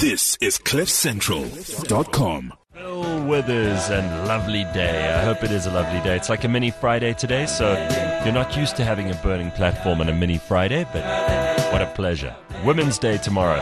This is CliffCentral.com. Bill Withers and lovely day. I hope it is a lovely day. It's like a mini Friday today, so you're not used to having a burning platform on a mini Friday, but what a pleasure. Women's Day tomorrow.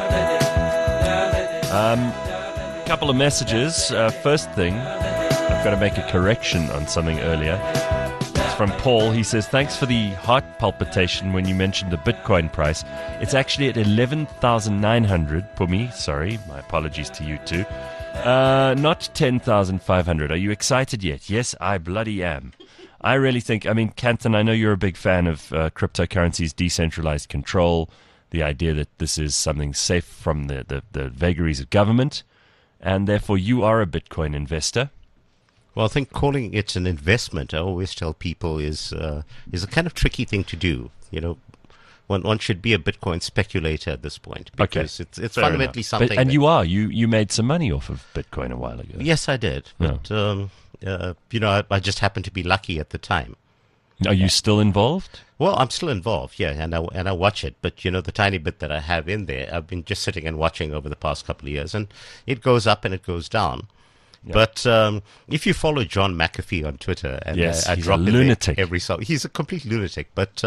Couple of messages. First thing, I've got to make a correction on something earlier. It's from Paul. He says, thanks for the heart palpitation when you mentioned the Bitcoin price. It's actually at 11,900 for me. Sorry, my apologies to you too. Not 10,500. Are you excited yet? Yes, I bloody am. I really think, Canton, I know you're a big fan of cryptocurrencies, decentralized control, the idea that this is something safe from the vagaries of government, and therefore you are a Bitcoin investor. Well, I think calling it an investment, I always tell people, is a kind of tricky thing to do. You know, one should be a Bitcoin speculator at this point, because it's fundamentally something. And you made some money off of Bitcoin a while ago. Yes, I did. But I just happened to be lucky at the time. Are you still involved? Well, I'm still involved, yeah, and I watch it. But the tiny bit that I have in there, I've been just sitting and watching over the past couple of years, and it goes up and it goes down. Yep. But if you follow John McAfee on Twitter, and yes, I he's drop a lunatic. Every so he's a complete lunatic. But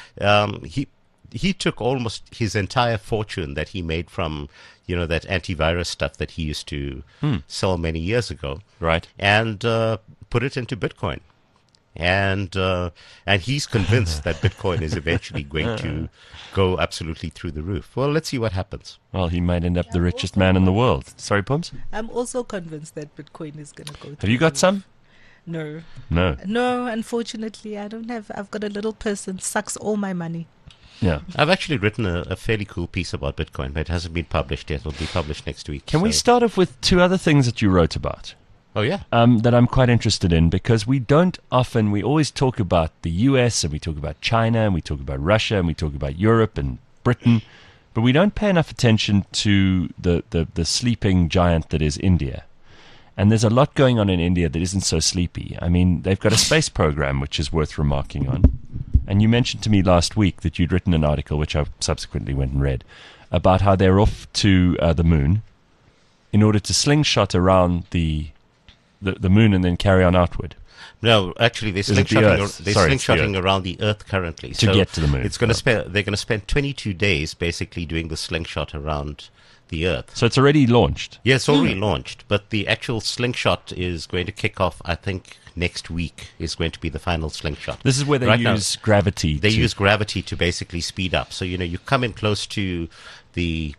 he took almost his entire fortune that he made from that antivirus stuff that he used to sell many years ago, right, and put it into Bitcoin. And he's convinced that Bitcoin is eventually going to go absolutely through the roof. Well, let's see what happens. Well, he might end up the richest man in the world. Sorry, Pums? I'm also convinced that Bitcoin is going to go through. Have you got some? No. No, unfortunately, I don't have. I've got a little person, sucks all my money. Yeah. I've actually written a fairly cool piece about Bitcoin, but it hasn't been published yet. It'll be published next week. Can we start off with two other things that you wrote about? Oh, yeah. That I'm quite interested in, because we always talk about the US, and we talk about China, and we talk about Russia, and we talk about Europe and Britain, but we don't pay enough attention to the sleeping giant that is India. And there's a lot going on in India that isn't so sleepy. They've got a space program which is worth remarking on. And you mentioned to me last week that you'd written an article, which I subsequently went and read, about how they're off to the moon in order to slingshot around the moon and then carry on outward. No, actually, they're slingshotting around the Earth currently to get to the moon. They're going to spend 22 days basically doing the slingshot around the Earth. So it's already launched. Yeah, it's already launched, but the actual slingshot is going to kick off, I think, next week is going to be the final slingshot. This is where they use gravity. They use gravity to basically speed up. So you come in close to the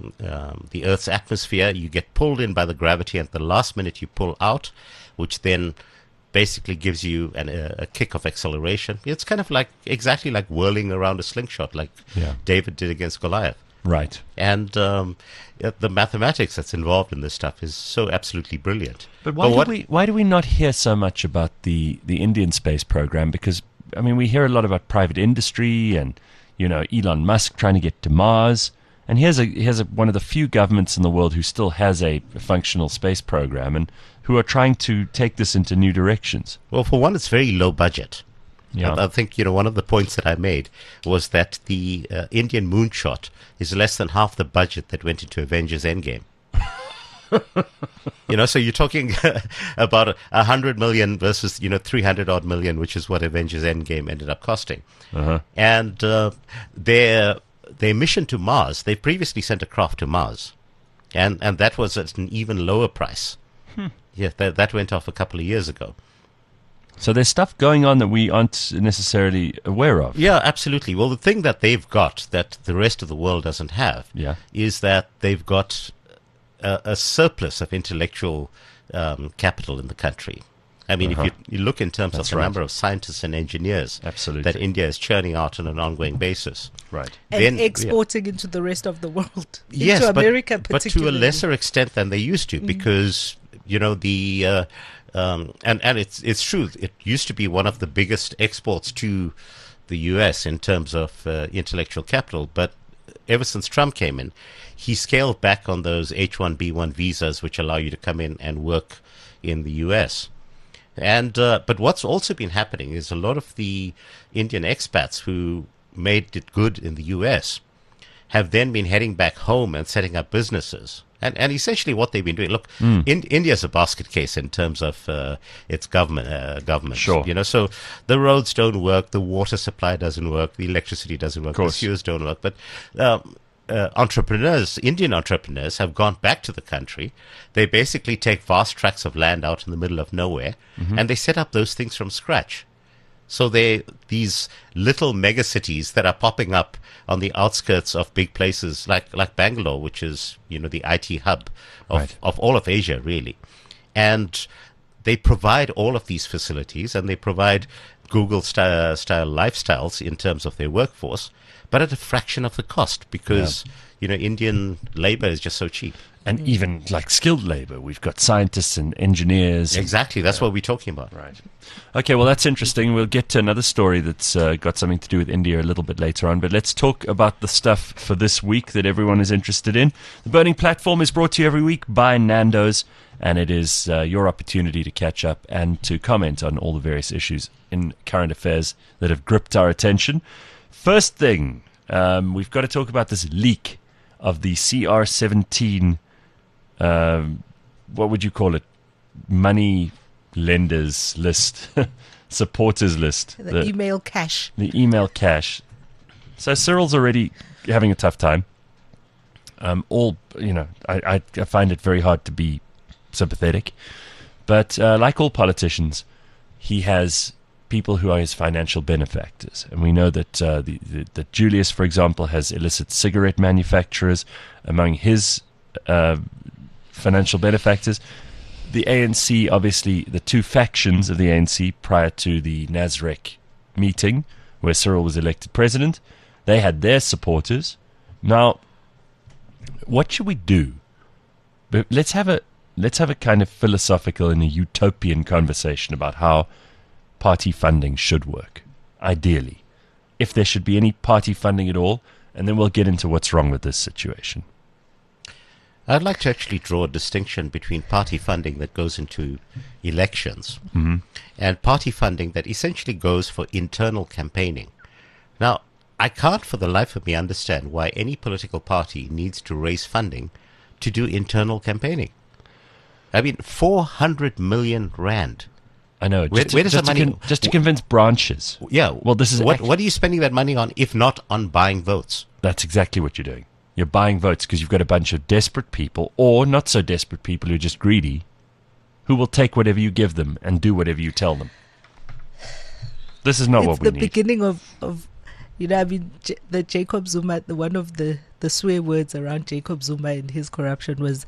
Earth's atmosphere, you get pulled in by the gravity, and at the last minute you pull out, which then basically gives you a kick of acceleration. It's kind of exactly like whirling around a slingshot, like David did against Goliath. Right. And the mathematics that's involved in this stuff is so absolutely brilliant. But why do we not hear so much about the Indian space program? Because, we hear a lot about private industry and, Elon Musk trying to get to Mars. And here's one of the few governments in the world who still has a functional space program and who are trying to take this into new directions. Well, for one, it's very low budget. Yeah. I think, one of the points that I made was that the Indian moonshot is less than half the budget that went into Avengers Endgame. So you're talking about 100 million versus, 300 odd million, which is what Avengers Endgame ended up costing. Uh-huh. And their mission to Mars, they previously sent a craft to Mars. And that was at an even lower price. Yeah, that went off a couple of years ago. So there's stuff going on that we aren't necessarily aware of. Yeah, absolutely. Well, the thing that they've got that the rest of the world doesn't have is that they've got a surplus of intellectual capital in the country. If you look in terms of the number of scientists and engineers that India is churning out on an ongoing basis. Right. And exporting into the rest of the world. Yes, into America but to a lesser extent than they used to, because, and it's true. It used to be one of the biggest exports to the U.S. in terms of intellectual capital, but ever since Trump came in, he scaled back on those H-1B1 visas, which allow you to come in and work in the U.S. And but what's also been happening is a lot of the Indian expats who made it good in the U.S. have then been heading back home and setting up businesses. And essentially what they've been doing, look, India's a basket case in terms of its government. Sure. So the roads don't work, the water supply doesn't work, the electricity doesn't work, the course. sewers don't work. But Indian entrepreneurs have gone back to the country. They basically take vast tracts of land out in the middle of nowhere, and they set up those things from scratch. So these little mega cities that are popping up on the outskirts of big places like Bangalore, which is, the IT hub of all of Asia, really. And they provide all of these facilities, and they provide Google-style lifestyles in terms of their workforce, but at a fraction of the cost because, Indian labor is just so cheap. And even like skilled labor, we've got scientists and engineers. Exactly. That's what we're talking about. Right. Okay, well, that's interesting. We'll get to another story that's got something to do with India a little bit later on. But let's talk about the stuff for this week that everyone is interested in. The Burning Platform is brought to you every week by Nando's, and it is your opportunity to catch up and to comment on all the various issues in current affairs that have gripped our attention. First thing, we've got to talk about this leak of the CR17, what would you call it? Money lenders list, supporters list. The email cache. The email cache. So Cyril's already having a tough time. I find it very hard to be sympathetic. But like all politicians, he has people who are his financial benefactors. And we know that that Julius, for example, has illicit cigarette manufacturers among his financial benefactors. The ANC, obviously, the two factions of the ANC prior to the Nasrec meeting, where Cyril was elected president, they had their supporters. Now, what should we do? But let's have a kind of philosophical and a utopian conversation about how party funding should work, ideally, if there should be any party funding at all, and then we'll get into what's wrong with this situation. I'd like to actually draw a distinction between party funding that goes into elections and party funding that essentially goes for internal campaigning. Now, I can't for the life of me understand why any political party needs to raise funding to do internal campaigning. I mean, 400 million rand. I know. Where does the money... just to convince branches. Yeah. Well, this is... What are you spending that money on, if not on buying votes? That's exactly what you're doing. You're buying votes because you've got a bunch of desperate people, or not so desperate people who are just greedy, who will take whatever you give them and do whatever you tell them. This is not what we need. It's the beginning of the Jacob Zuma, one of the swear words around Jacob Zuma and his corruption was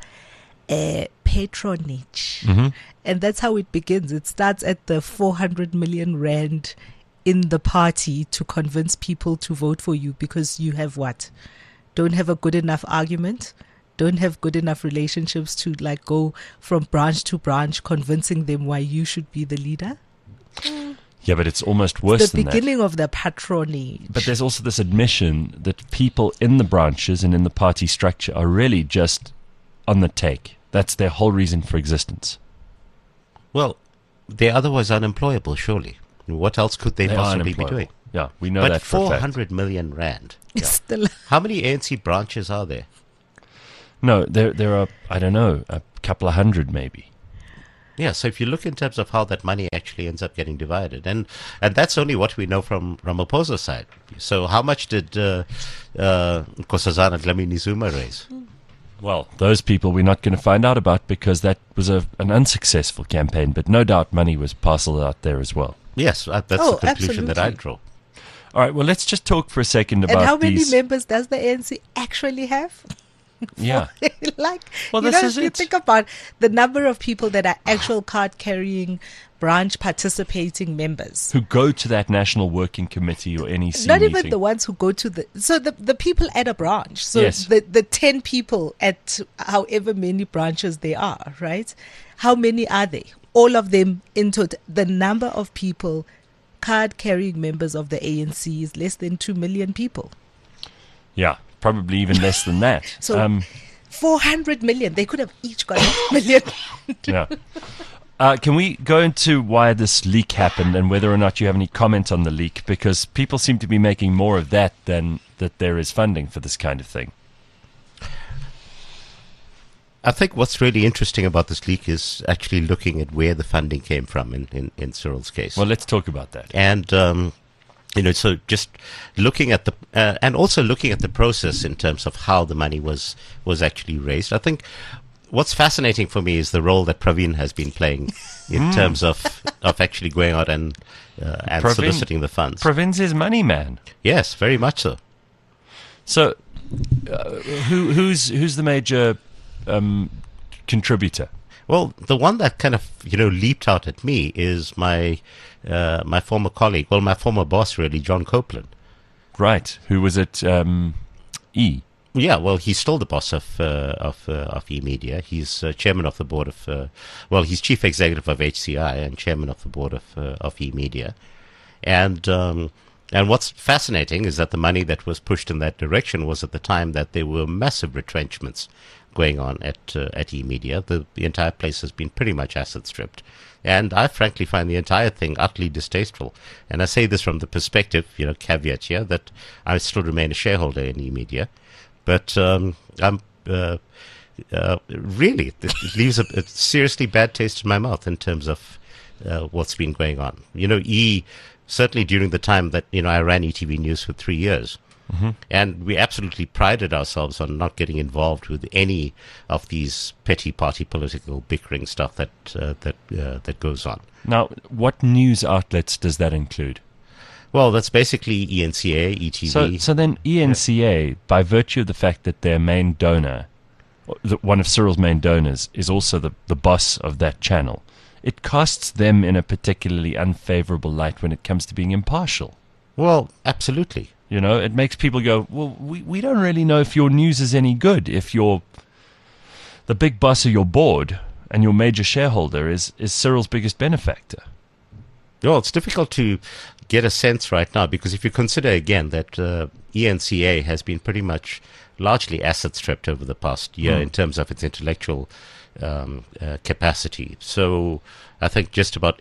patronage. And that's how it begins. It starts at the 400 million rand in the party to convince people to vote for you because you have what? Don't have a good enough argument, don't have good enough relationships to go from branch to branch convincing them why you should be the leader. Yeah, but it's almost worse than that. The beginning of the patronage. But there's also this admission that people in the branches and in the party structure are really just on the take. That's their whole reason for existence. Well, they're otherwise unemployable, surely. What else could they possibly be doing? Yeah, we know but that for a fact. 400 million rand. It's still... How many ANC branches are there? No, there are, I don't know, a couple of hundred maybe. Yeah, so if you look in terms of how that money actually ends up getting divided, and that's only what we know from Ramaphosa's side. So how much did Nkosazana Dlamini Zuma raise? Well, those people we're not going to find out about because that was an unsuccessful campaign, but no doubt money was parceled out there as well. Yes, that's the conclusion that I draw. All right, well, let's just talk for a second about and how many these... members does the ANC actually have? Yeah. Well, if you think about the number of people that are actual card-carrying, branch participating members. Who go to that National Working Committee or NEC Not meeting. even the ones who go to the people at a branch. So yes. the 10 people at however many branches there are, right? How many are they? All of them in total. The number of people, card-carrying members of the ANC is less than 2 million people. Yeah, probably even less than that. So 400 million. They could have each got 1 million. Yeah. Can we go into why this leak happened and whether or not you have any comment on the leak? Because people seem to be making more of that than that there is funding for this kind of thing. I think what's really interesting about this leak is actually looking at where the funding came from in Cyril's case. Well, let's talk about that. And, so just looking at and also looking at the process in terms of how the money was actually raised. I think what's fascinating for me is the role that Praveen has been playing in terms of actually going out and soliciting the funds. Praveen's his money man. Yes, very much so. So, who's the major contributor? Well, the one that kind of leaped out at me is my former colleague, my former boss, really, John Copeland. Right, who was at E. Yeah, well, he's still the boss of E Media. He's chairman of the board of he's chief executive of HCI and chairman of the board of E Media, and what's fascinating is that the money that was pushed in that direction was at the time that there were massive retrenchments going on at E Media. The entire place has been pretty much asset stripped. And I frankly find the entire thing utterly distasteful. And I say this from the perspective, caveat here, that I still remain a shareholder in E Media. But I'm really, it leaves a seriously bad taste in my mouth in terms of what's been going on. E, certainly during the time that, I ran ETV News for 3 years. Mm-hmm. And we absolutely prided ourselves on not getting involved with any of these petty party political bickering stuff that goes on. Now, what news outlets does that include? Well, that's basically ENCA, ETV. So then ENCA, by virtue of the fact that their main donor, one of Cyril's main donors, is also the boss of that channel, it casts them in a particularly unfavorable light when it comes to being impartial. Well, absolutely. It makes people go, well, we don't really know if your news is any good if you're the big boss of your board and your major shareholder is Cyril's biggest benefactor. Well, it's difficult to get a sense right now because if you consider again that ENCA has been pretty much largely asset stripped over the past year in terms of its intellectual capacity. So I think just about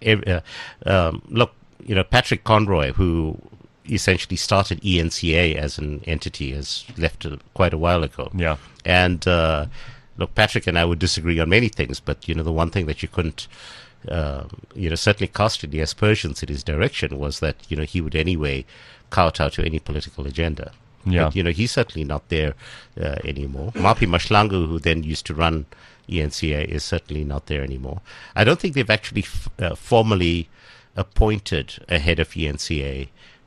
Patrick Conroy, who essentially started ENCA as an entity, has left quite a while ago. Yeah. And Patrick and I would disagree on many things, but the one thing that you couldn't certainly cast any aspersions in his direction was that he would anyway kowtow to any political agenda. Yeah. But, he's certainly not there anymore. Mapi Mashlangu, who then used to run ENCA, is certainly not there anymore. I don't think they've actually formally appointed a head of ENCA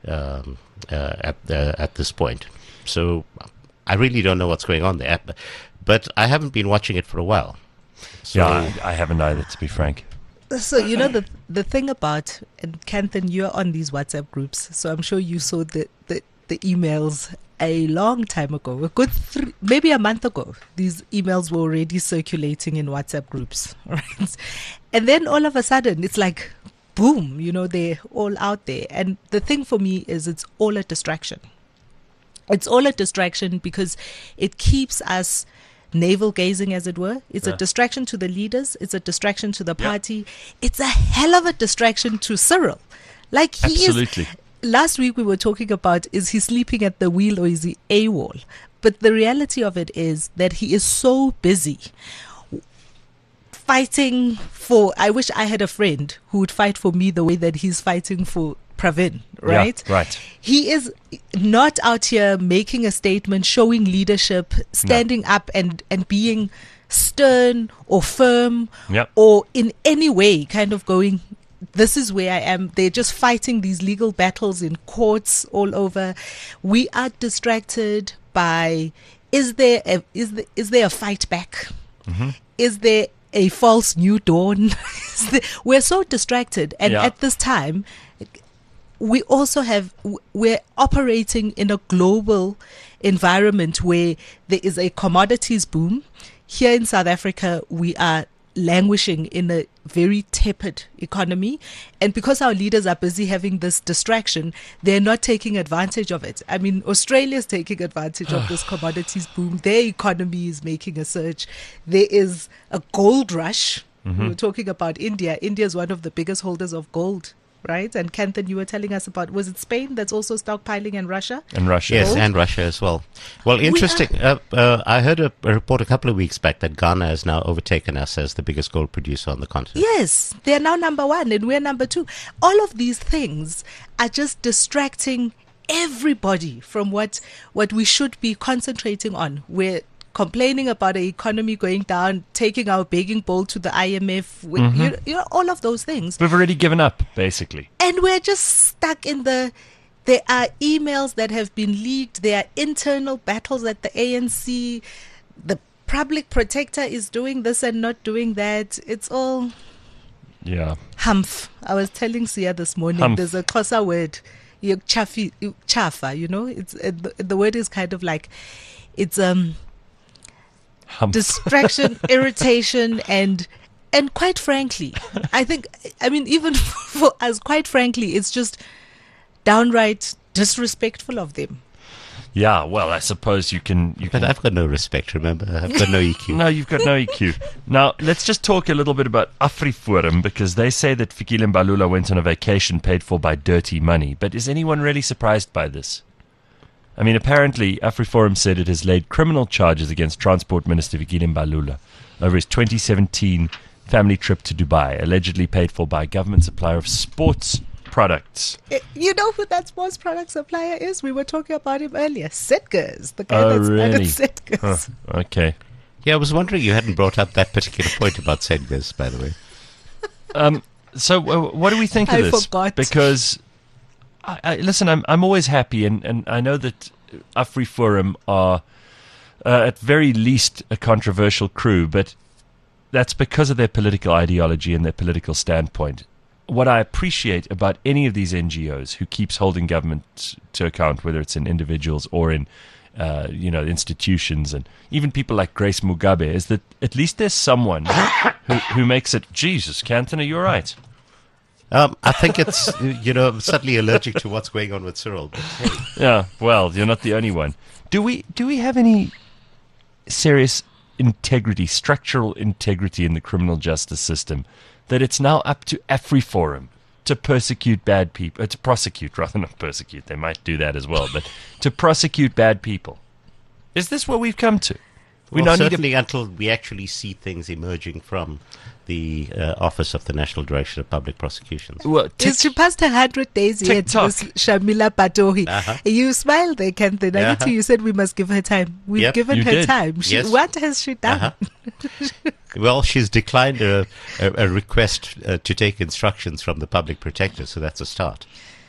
at this point. So I really don't know what's going on there. But I haven't been watching it for a while. So, yeah, I haven't either, to be frank. So, the thing about, and Kanthan, you're on these WhatsApp groups, so I'm sure you saw the emails a long time ago, maybe a month ago. These emails were already circulating in WhatsApp groups, right? And then all of a sudden, it's like, boom, they're all out there. And the thing for me is it's all a distraction. It's all a distraction because it keeps us navel gazing, as it were. It's a distraction to the leaders. It's a distraction to the party. It's a hell of a distraction to Cyril. Like he Absolutely. Last week we were talking about, is he sleeping at the wheel or is he AWOL? But the reality of it is that he is so busy fighting for, I wish I had a friend who would fight for me the way that he's fighting for Praveen, right? Yeah, right. He is not out here making a statement, showing leadership, standing up and being stern or firm or in any way kind of going, this is where I am. They're just fighting these legal battles in courts all over. We are distracted by, is there a fight back? Mm-hmm. Is there a false new dawn? We're so distracted. And at this time, we're operating in a global environment where there is a commodities boom. Here in South Africa, we are languishing in a very tepid economy, and because our leaders are busy having this distraction, they're not taking advantage of it. I mean, Australia's taking advantage of this commodities boom. Their economy is making a surge. There is a gold rush We were talking about India. India is one of the biggest holders of gold, right? And Kanthan, you were telling us about, was it Spain that's also stockpiling, and Russia? And Russia. Yes, Gold? and Russia as well. Well, interesting. I heard a report a couple of weeks back that Ghana has now overtaken us as the biggest gold producer on the continent. Yes, they're now number one and we're number two. All of these things are just distracting everybody from what we should be concentrating on. We're complaining about the economy going down, taking our begging bowl to the IMF, you know, all of those things. We've already given up, basically. And we're just stuck in there are emails that have been leaked. There are internal battles at the ANC. The public protector is doing this and not doing that. It's all Yeah. humph. I was telling Sia this morning, Humph. there's a Xhosa word, chafa, you know. It's the word is kind of like, it's Hump. distraction, irritation, and quite frankly, I mean, even for us, quite frankly, it's just downright disrespectful of them. Yeah, well, I suppose you can. But I've got no respect, remember? I've got no EQ. No, you've got no EQ. Now, let's just talk a little bit about AfriForum, because they say that Fikile Mbalula went on a vacation paid for by dirty money. But is anyone really surprised by this? I mean, apparently, AfriForum said it has laid criminal charges against Transport Minister Fikile Mbalula over his 2017 family trip to Dubai, allegedly paid for by a government supplier of sports products. You know who that sports product supplier is? We were talking about him earlier. Setgers, the guy Oh, that started really? Setgers. Huh, okay. Yeah, I was wondering you hadn't brought up that particular point about Sedgers, by the way. So what do we think of I this? forgot. Because, listen, I'm always happy, and I know that AfriForum are, at very least, a controversial crew, but that's because of their political ideology and their political standpoint. What I appreciate about any of these NGOs who keeps holding government to account, whether it's in individuals or in institutions, and even people like Grace Mugabe, is that at least there's someone who makes it. Jesus, Kanthan, are you all right? I think it's, I'm suddenly allergic to what's going on with Cyril. But hey. Yeah, well, you're not the only one. Do we have any serious integrity, structural integrity in the criminal justice system, that it's now up to AfriForum to prosecute bad people, to prosecute, rather not persecute, they might do that as well, but to prosecute bad people? Is this what we've come to? Certainly until we actually see things emerging from the Office of the National Director of Public Prosecutions. Well, She passed 100 days yet, TikTok. Miss Shamila Patohi. Uh-huh. You smiled there, Kanthan. Uh-huh. You said we must give her time. We've Yep, given you her did. time. Yes. What has she done? Uh-huh. Well, she's declined a request to take instructions from the public protector, so that's a start.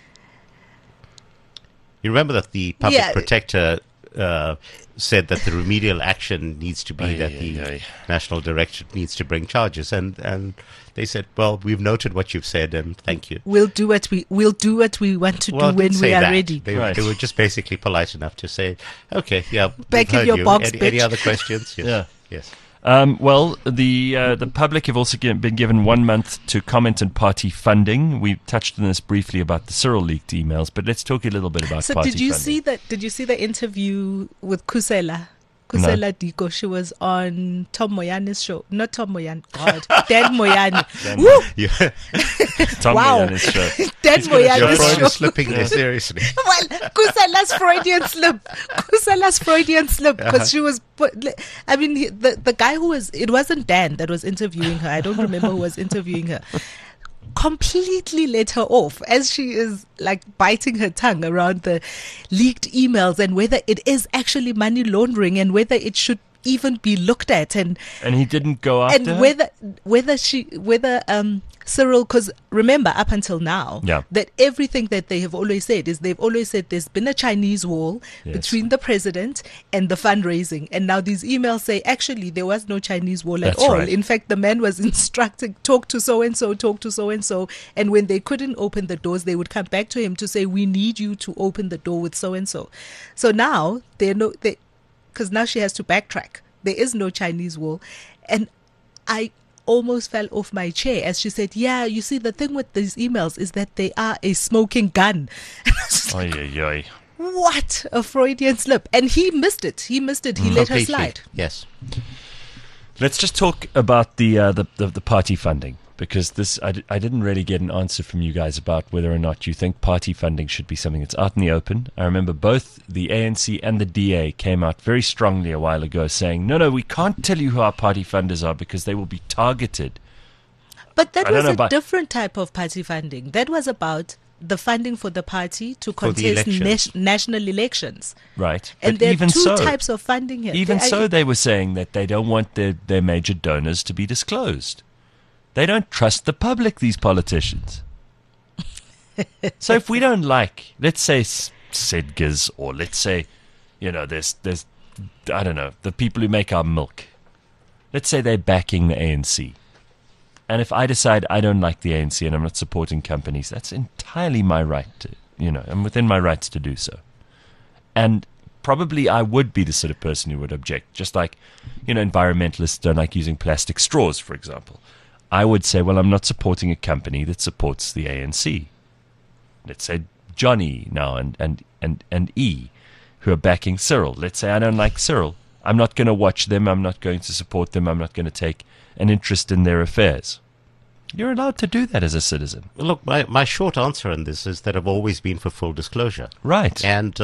You remember that the public Yeah. protector said that the remedial action needs to be Aye, that aye, the aye. national director needs to bring charges, and they said, well, we've noted what you've said, and thank you. We'll do what we want to Well, do when didn't we say are that. ready. They, Right. they were just basically polite enough to say, okay, yeah, Back we've in heard your you. box, Any bitch. other questions? Yes. Yeah. Yes. Well, the public have also been given 1 month to comment on party funding. We touched on this briefly about the Cyril leaked emails, but let's talk a little bit about So party did you funding. see the interview with Kusela Diko? She was on Tom Moyane's show. Not Tom Moyane. God. Dan Moyane. Woo! Yeah. Tom Wow. Moyane's show. Dan Your Moyane's Freud show. is slipping there, seriously. Well, Kusela's Freudian slip, because she was. I mean, the guy who was. It wasn't Dan that was interviewing her. I don't remember who was interviewing her. Completely let her off as she is like biting her tongue around the leaked emails and whether it is actually money laundering and whether it should even be looked at, and And he didn't go after and her? whether Cyril, because remember, up until now, Yeah. that everything that they have always said is they've always said there's been a Chinese wall Yes. between the president and the fundraising, and now these emails say actually there was no Chinese wall at That's all. right. In fact, the man was instructing, talk to so and so, and when they couldn't open the doors, they would come back to him to say, we need you to open the door with so and so. So now because now she has to backtrack. There is no Chinese wall, and I almost fell off my chair as she said, yeah, you see, the thing with these emails is that they are a smoking gun. And I was just like, Oy, oy, oy. what a Freudian slip. And he missed it. He let her Completely. slide. Yes. Let's just talk about the party funding, because this I didn't really get an answer from you guys about whether or not you think party funding should be something that's out in the open. I remember both the ANC and the DA came out very strongly a while ago saying, no, we can't tell you who our party funders are because they will be targeted. But that was a different type of party funding. That was about the funding for the party to contest national elections. Right. And there are two types of funding here. Even so, they were saying that they don't want their major donors to be disclosed. They don't trust the public, these politicians. So if we don't like, let's say, Sedgers, or let's say, there's I don't know, the people who make our milk. Let's say they're backing the ANC. And if I decide I don't like the ANC and I'm not supporting companies, that's entirely my right to, I'm within my rights to do so. And probably I would be the sort of person who would object, just like, environmentalists don't like using plastic straws, for example. I would say, well, I'm not supporting a company that supports the ANC. Let's say Johnny now and E, who are backing Cyril. Let's say I don't like Cyril. I'm not going to watch them. I'm not going to support them. I'm not going to take an interest in their affairs. You're allowed to do that as a citizen. Look, my short answer on this is that I've always been for full disclosure. Right. And,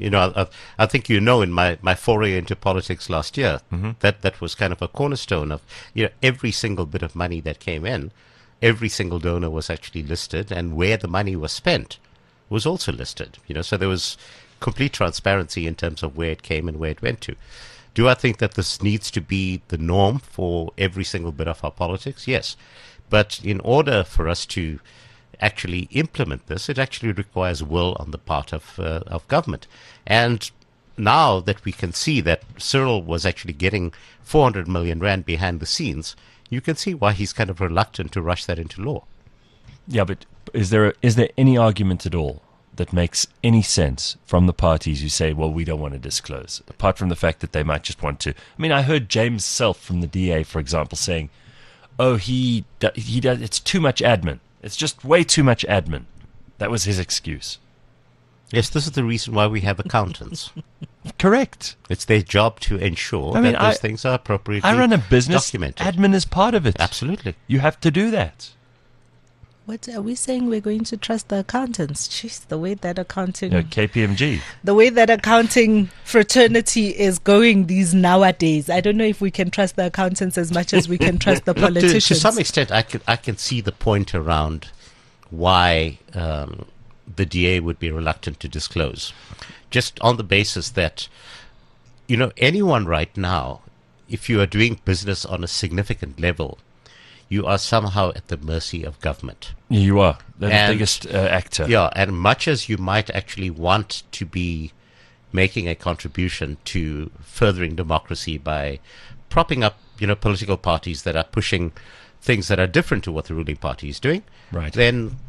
I think in my foray into politics last year, that was kind of a cornerstone of, every single bit of money that came in, every single donor was actually listed, and where the money was spent was also listed. So there was complete transparency in terms of where it came and where it went to. Do I think that this needs to be the norm for every single bit of our politics? Yes. But in order for us to actually implement this, it actually requires will on the part of government. And now that we can see that Cyril was actually getting 400 million rand behind the scenes, you can see why he's kind of reluctant to rush that into law. Yeah, but is there any argument at all that makes any sense from the parties who say, well, we don't want to disclose, apart from the fact that they might just want to? I mean, I heard James Self from the DA, for example, saying, oh, he does, it's too much admin. It's just way too much admin. That was his excuse. Yes, this is the reason why we have accountants. Correct. It's their job to ensure that those things are appropriately documented. I run a business. Admin is part of it. Absolutely. You have to do that. What are we saying? We're going to trust the accountants? Jeez, the way that accounting... KPMG. The way that accounting fraternity is going these nowadays. I don't know if we can trust the accountants as much as we can trust the politicians. To some extent, I can see the point around why the DA would be reluctant to disclose. Just on the basis that, anyone right now, if you are doing business on a significant level, you are somehow at the mercy of government. You are. They're the biggest actor. Yeah, and much as you might actually want to be making a contribution to furthering democracy by propping up, political parties that are pushing things that are different to what the ruling party is doing, right? Then,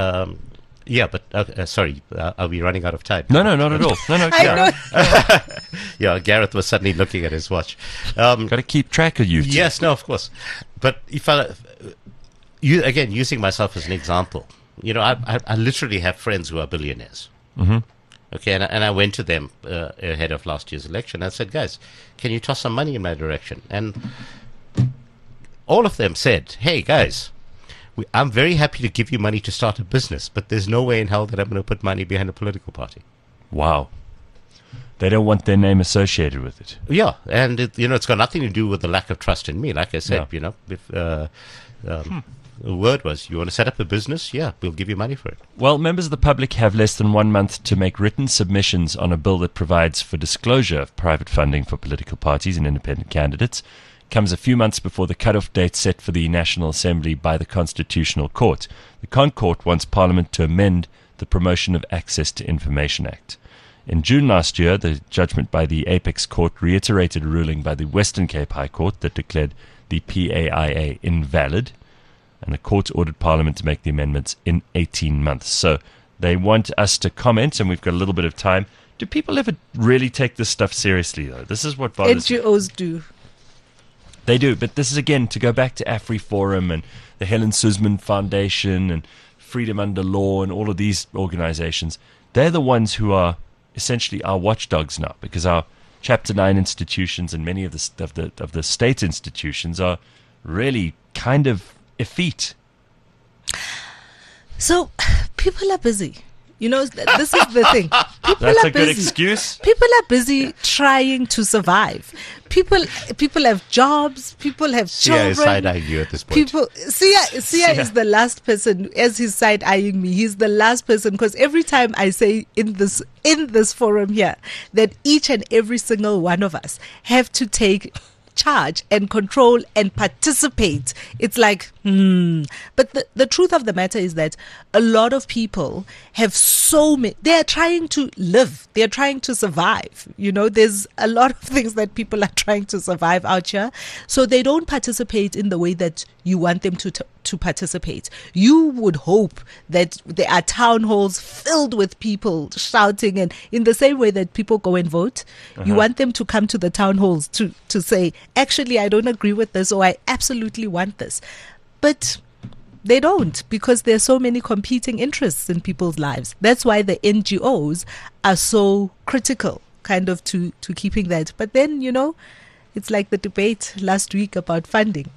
sorry, are we running out of time? No, not at all. No. Yeah, Gareth was suddenly looking at his watch. Got to keep track of you. Yes, no, of course. But if again, using myself as an example, I literally have friends who are billionaires. Mm-hmm. Okay, and I went to them ahead of last year's election. I said, guys, can you toss some money in my direction? And all of them said, hey, guys, I'm very happy to give you money to start a business, but there's no way in hell that I'm going to put money behind a political party. Wow. They don't want their name associated with it. Yeah, and it's got nothing to do with the lack of trust in me. Like I said, if the word was, you want to set up a business? Yeah, we'll give you money for it. Well, members of the public have less than 1 month to make written submissions on a bill that provides for disclosure of private funding for political parties and independent candidates. It comes a few months before the cut-off date set for the National Assembly by the Constitutional Court. The ConCourt wants Parliament to amend the Promotion of Access to Information Act. In June last year, the judgment by the Apex Court reiterated a ruling by the Western Cape High Court that declared the PAIA invalid, and the court ordered Parliament to make the amendments in 18 months. So they want us to comment, and we've got a little bit of time. Do people ever really take this stuff seriously, though? This is what bothers NGOs do. They do, but this is, again, to go back to AfriForum and the Helen Suzman Foundation and Freedom Under Law and all of these organizations. They're the ones who are essentially our watchdogs now, because our Chapter 9 institutions and many of the state institutions are really kind of effete. So people are busy. This is the thing. People That's are a good busy. excuse. People are busy trying to survive. People have jobs. People have Sia children. is side-eyeing you at this point. Sia is the last person, as he's side-eyeing me. He's the last person, because every time I say in this forum here that each and every single one of us have to take charge and control and participate, it's like, But the truth of the matter is that a lot of people have they are trying to live, they're trying to survive. There's a lot of things that people are trying to survive out here, so they don't participate in the way that you want them to participate. You would hope that there are town halls filled with people shouting, and in the same way that people go and vote, you want them to come to the town halls to say, actually, I don't agree with this, or I absolutely want this. But they don't, because there's so many competing interests in people's lives. That's why the NGOs are so critical, kind of, to keeping that. But then, it's like the debate last week about funding,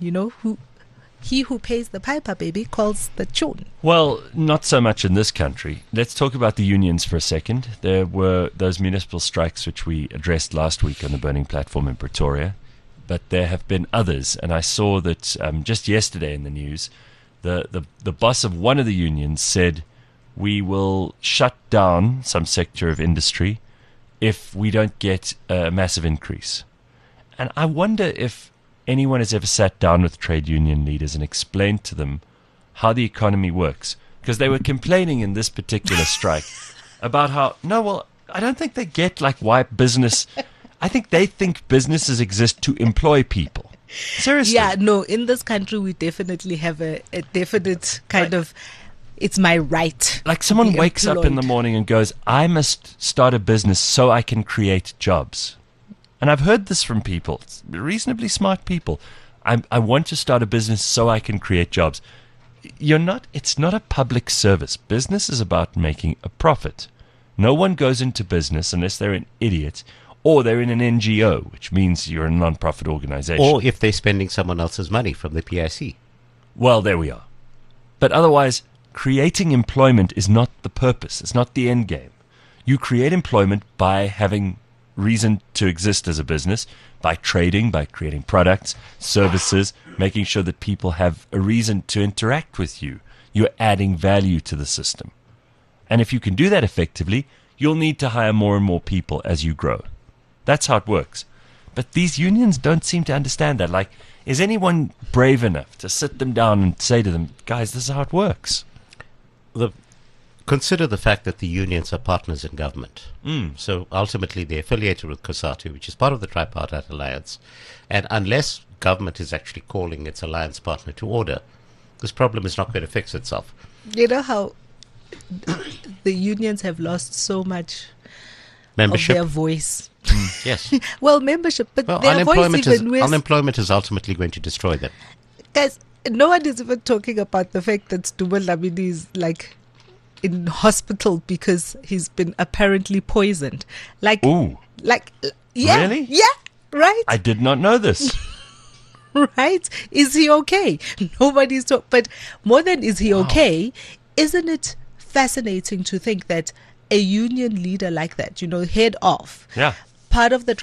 He who pays the piper, baby, calls the tune. Well, not so much in this country. Let's talk about the unions for a second. There were those municipal strikes which we addressed last week on the Burning Platform in Pretoria, but there have been others. And I saw that just yesterday in the news, the boss of one of the unions said, we will shut down some sector of industry if we don't get a massive increase. And I wonder if anyone has ever sat down with trade union leaders and explained to them how the economy works. Because they were complaining in this particular strike about how, I don't think they get why business, I think they think businesses exist to employ people. Seriously. Yeah, no, in this country we definitely have a definite kind of, it's my right. Like someone be wakes up in the employed. morning and goes, I must start a business so I can create jobs. And I've heard this from people, reasonably smart people. I want to start a business so I can create jobs. It's not a public service. Business is about making a profit. No one goes into business unless they're an idiot or they're in an NGO, which means you're a non-profit organization. Or if they're spending someone else's money from the PIC. Well, there we are. But otherwise, creating employment is not the purpose. It's not the end game. You create employment by having reason to exist as a business, by trading, by creating products, services, making sure that people have a reason to interact with you. You're adding value to the system. And if you can do that effectively, you'll need to hire more and more people as you grow. That's how it works. But these unions don't seem to understand that. Is anyone brave enough to sit them down and say to them, guys, this is how it works? Consider the fact that the unions are partners in government. So ultimately they're affiliated with COSATU, which is part of the Tripartite Alliance. And unless government is actually calling its alliance partner to order, this problem is not going to fix itself. You know how the unions have lost so much Membership? of their voice. Yes. Well, membership, but Well, their voice unemployment is ultimately going to destroy them. Guys, no one is even talking about the fact that Stubel Lamini is in hospital because he's been apparently poisoned. Ooh. Yeah. Really? Yeah, right? I did not know this. Right? Is he okay? Nobody's talking. But more than is he okay, isn't it fascinating to think that a union leader like that, head off, Yeah. part of the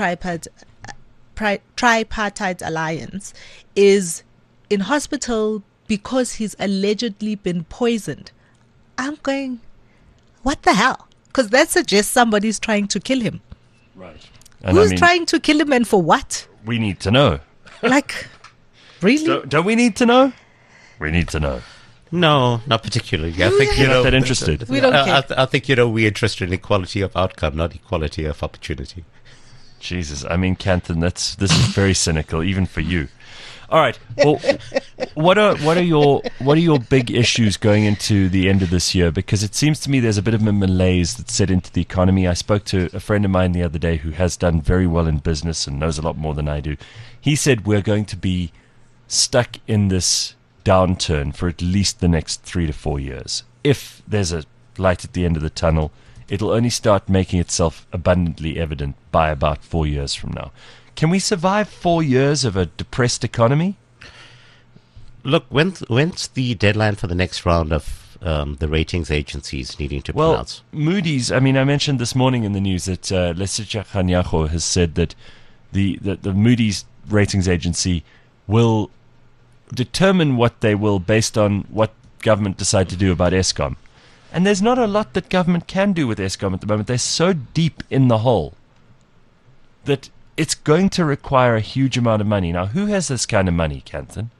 Tripartite Alliance, is in hospital because he's allegedly been poisoned. I'm going, what the hell? Because that suggests somebody's trying to kill him. Right. And Who's trying to kill him and for what? We need to know. Really? Don't we need to know? We need to know. No, not particularly. I think You're not that interested. We don't care. I think we're interested in equality of outcome, not equality of opportunity. Jesus, Canthan, this is very cynical, even for you. All right. Well, what are your big issues going into the end of this year? Because it seems to me there's a bit of a malaise that's set into the economy. I spoke to a friend of mine the other day who has done very well in business and knows a lot more than I do. He said we're going to be stuck in this downturn for at least the next 3 to 4 years. If there's a light at the end of the tunnel, it'll only start making itself abundantly evident by about 4 years from now. Can we survive 4 years of a depressed economy? Look, when's the deadline for the next round of the ratings agencies needing to Well, pronounce? Moody's, I mean, I mentioned this morning in the news that Lesetja Kganyago has said that the Moody's ratings agency will determine what they will based on what government decide to do about Eskom. And there's not a lot that government can do with Eskom at the moment. They're so deep in the hole that it's going to require a huge amount of money. Now, who has this kind of money, Kanthan?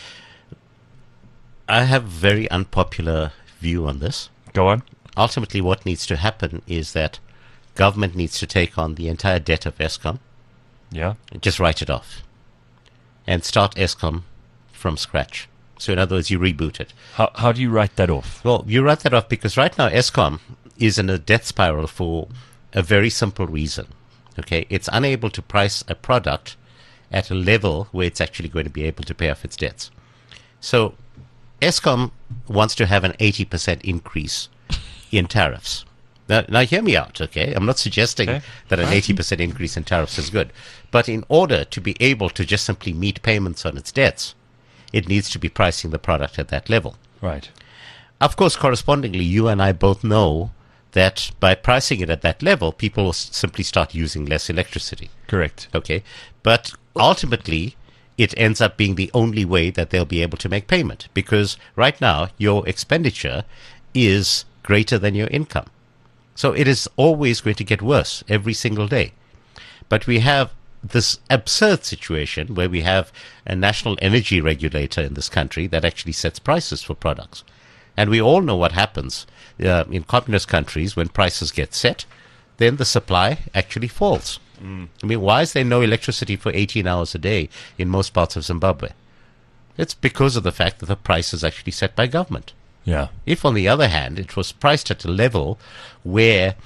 I have a very unpopular view on this. Go on. Ultimately, what needs to happen is that government needs to take on the entire debt of Eskom, Yeah. just write it off, and start Eskom from scratch. So in other words, you reboot it. How do you write that off? Well, you write that off because right now Eskom is in a death spiral for a very simple reason. Okay, it's unable to price a product at a level where it's actually going to be able to pay off its debts. So Eskom wants to have an 80% increase in tariffs. Now hear me out, okay? I'm not suggesting Okay. that an 80% increase in tariffs is good. But in order to be able to just simply meet payments on its debts, it needs to be pricing the product at that level. Right. Of course, correspondingly, you and I both know that by pricing it at that level, people will simply start using less electricity. Correct. Okay? But ultimately, it ends up being the only way that they'll be able to make payment, because right now your expenditure is greater than your income. So it is always going to get worse every single day. But we have this absurd situation where we have a national energy regulator in this country that actually sets prices for products. And we all know what happens in communist countries when prices get set, then the supply actually falls. I mean, why is there no electricity for 18 hours a day in most parts of Zimbabwe? It's because of the fact that the price is actually set by government. Yeah. If, on the other hand, it was priced at a level where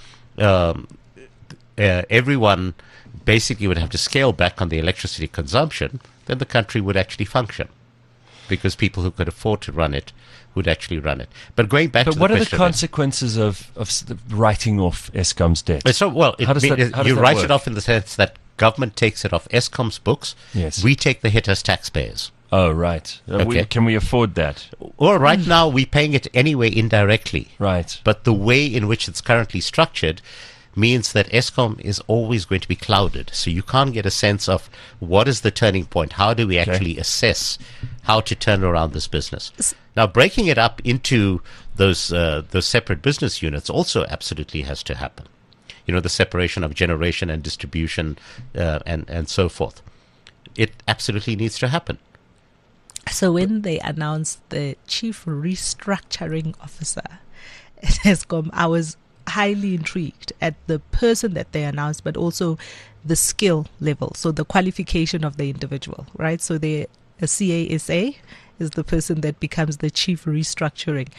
everyone basically would have to scale back on the electricity consumption, then the country would actually function, because people who could afford to run it would actually run it. But going back to But what the are the question, consequences of writing off Eskom's debt? so well, How does that you write work? it off in the sense that government takes it off Eskom's books. Yes. We take the hit as taxpayers. Oh, right. Okay. Can we afford that? Well, right now we're paying it anyway indirectly. Right. But the way in which it's currently structured means that Eskom is always going to be clouded. So you can't get a sense of what is the turning point. How do we actually assess how to turn around this business? Now, breaking it up into those separate business units also absolutely has to happen. You know, the separation of generation and distribution and so forth. It absolutely needs to happen. So when they announced the chief restructuring officer at Eskom, I was highly intrigued at the person that they announced, but also the skill level, so the qualification of the individual, right? So a CASA is the person that becomes the chief restructuring.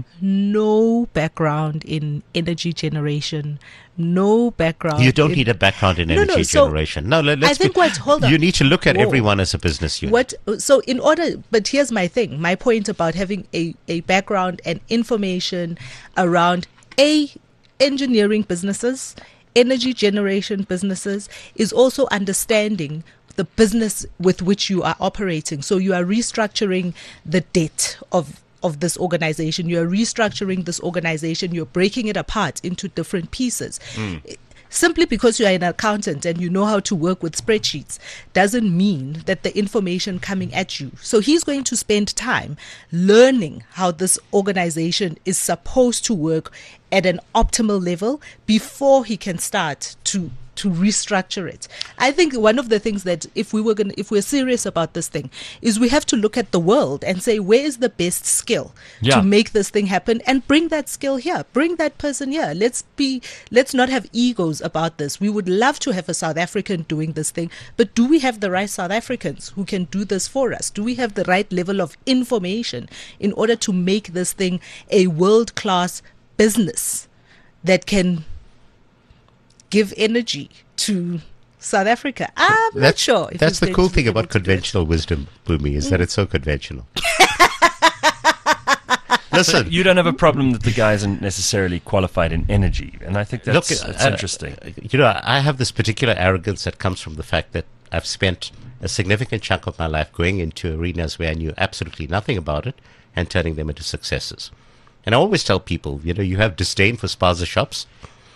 No background in energy generation, no background. You don't need a background in energy generation. No, let's hold on. You need to look at Whoa. everyone as a business unit. But here's my thing. My point about having a background and information around engineering businesses, energy generation businesses, is also understanding the business with which you are operating. So you are restructuring the debt of this organization. You are restructuring this organization. You're breaking it apart into different pieces. Simply because you are an accountant and you know how to work with spreadsheets doesn't mean that the information coming at you. So he's going to spend time learning how this organization is supposed to work at an optimal level before he can start to restructure it. I think one of the things that if we're serious about this thing is we have to look at the world and say, where is the best skill to make this thing happen, and bring that skill here, bring that person here. Let's not have egos about this. We would love to have a South African doing this thing, but do we have the right South Africans who can do this for us? Do we have the right level of information in order to make this thing a world-class business that can give energy to South Africa? I'm not sure. That's the cool thing about conventional wisdom, Bumi, is that it's so conventional. Listen, You don't have a problem that the guy isn't necessarily qualified in energy, and I think that's Look, interesting. I have this particular arrogance that comes from the fact that I've spent a significant chunk of my life going into arenas where I knew absolutely nothing about it and turning them into successes. And I always tell people, you have disdain for spaza shops.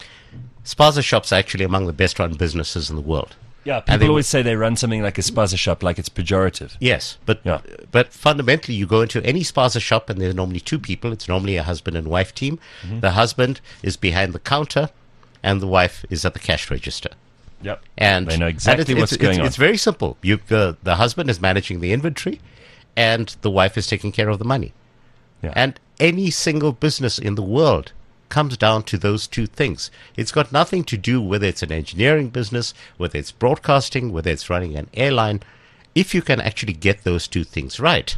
Spaza shops are actually among the best run businesses in the world. Yeah, And people always say they run something like a spaza shop like it's pejorative. Yes, but Yeah. but fundamentally, you go into any spaza shop and there's normally two people. It's normally a husband and wife team. The husband is behind the counter, and the wife is at the cash register. Yep. And They know exactly and what's going on. It's very simple. The husband is managing the inventory, and the wife is taking care of the money. Yeah. And any single business in the world comes down to those two things. It's got nothing to do whether it's an engineering business, whether it's broadcasting, whether it's running an airline. If you can actually get those two things right,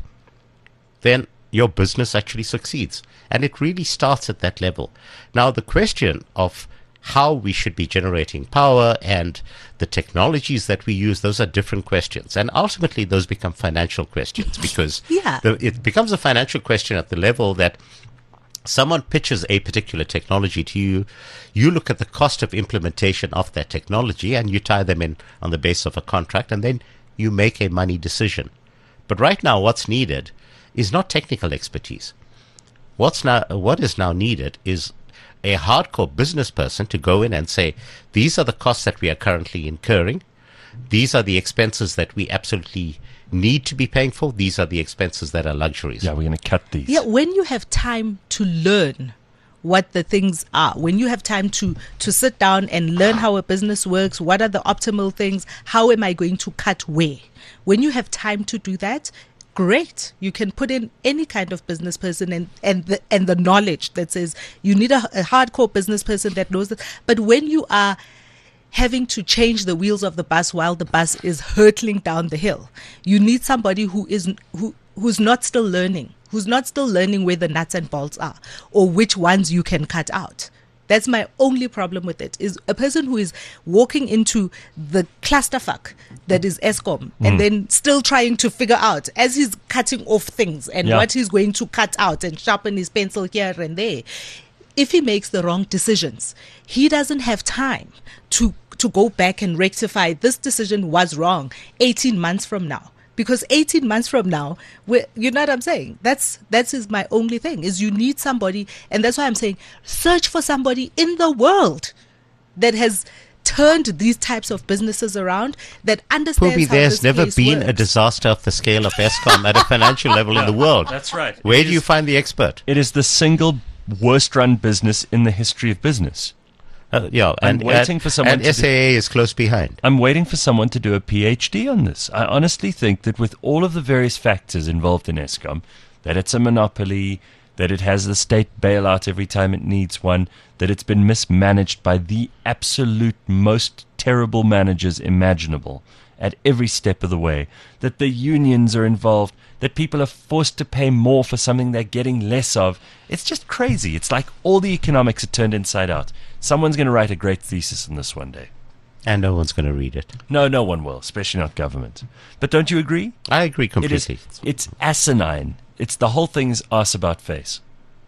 then your business actually succeeds. And it really starts at that level. Now, the question of how we should be generating power and the technologies that we use, those are different questions. And ultimately, those become financial questions because Yeah. it becomes a financial question at the level that someone pitches a particular technology to you, you look at the cost of implementation of that technology and you tie them in on the basis of a contract, and then you make a money decision. But right now, what's needed is not technical expertise. What is now needed is a hardcore business person to go in and say, these are the costs that we are currently incurring. These are the expenses that we absolutely need to be paying for. These are the expenses that are luxuries. Yeah, we're going to cut these. Yeah, when you have time to learn what the things are, when you have time to sit down and learn how a business works, what are the optimal things, how am I going to cut where? When you have time to do that, great. You can put in any kind of business person and the knowledge that says you need a hardcore business person that knows that. But when you are having to change the wheels of the bus while the bus is hurtling down the hill, you need somebody who's not still learning, where the nuts and bolts are or which ones you can cut out. That's my only problem with it, is a person who is walking into the clusterfuck that is Eskom and then still trying to figure out as he's cutting off things and what he's going to cut out and sharpen his pencil here and there. If he makes the wrong decisions, he doesn't have time to go back and rectify this decision was wrong 18 months from now. Because 18 months from now, you know what I'm saying? That is my only thing, is you need somebody, and that's why I'm saying search for somebody in the world that has turned these types of businesses around, that understands Pubi, how there's this never place been works. a disaster of the scale of Eskom at a financial level in the world. That's right. Where do you find the expert? It is the single worst run business in the history of business. I'm waiting for someone and to SAA is close behind. I'm waiting for someone to do a PhD on this. I honestly think that with all of the various factors involved in Eskom, that it's a monopoly, that it has the state bailout every time it needs one, that it's been mismanaged by the absolute most terrible managers imaginable at every step of the way, that the unions are involved, that people are forced to pay more for something they're getting less of. It's just crazy. It's like all the economics are turned inside out. Someone's going to write a great thesis on this one day. And no one's going to read it. No one will, especially not government. But don't you agree? I agree It completely. is. It's asinine. It's the whole thing's ass about face.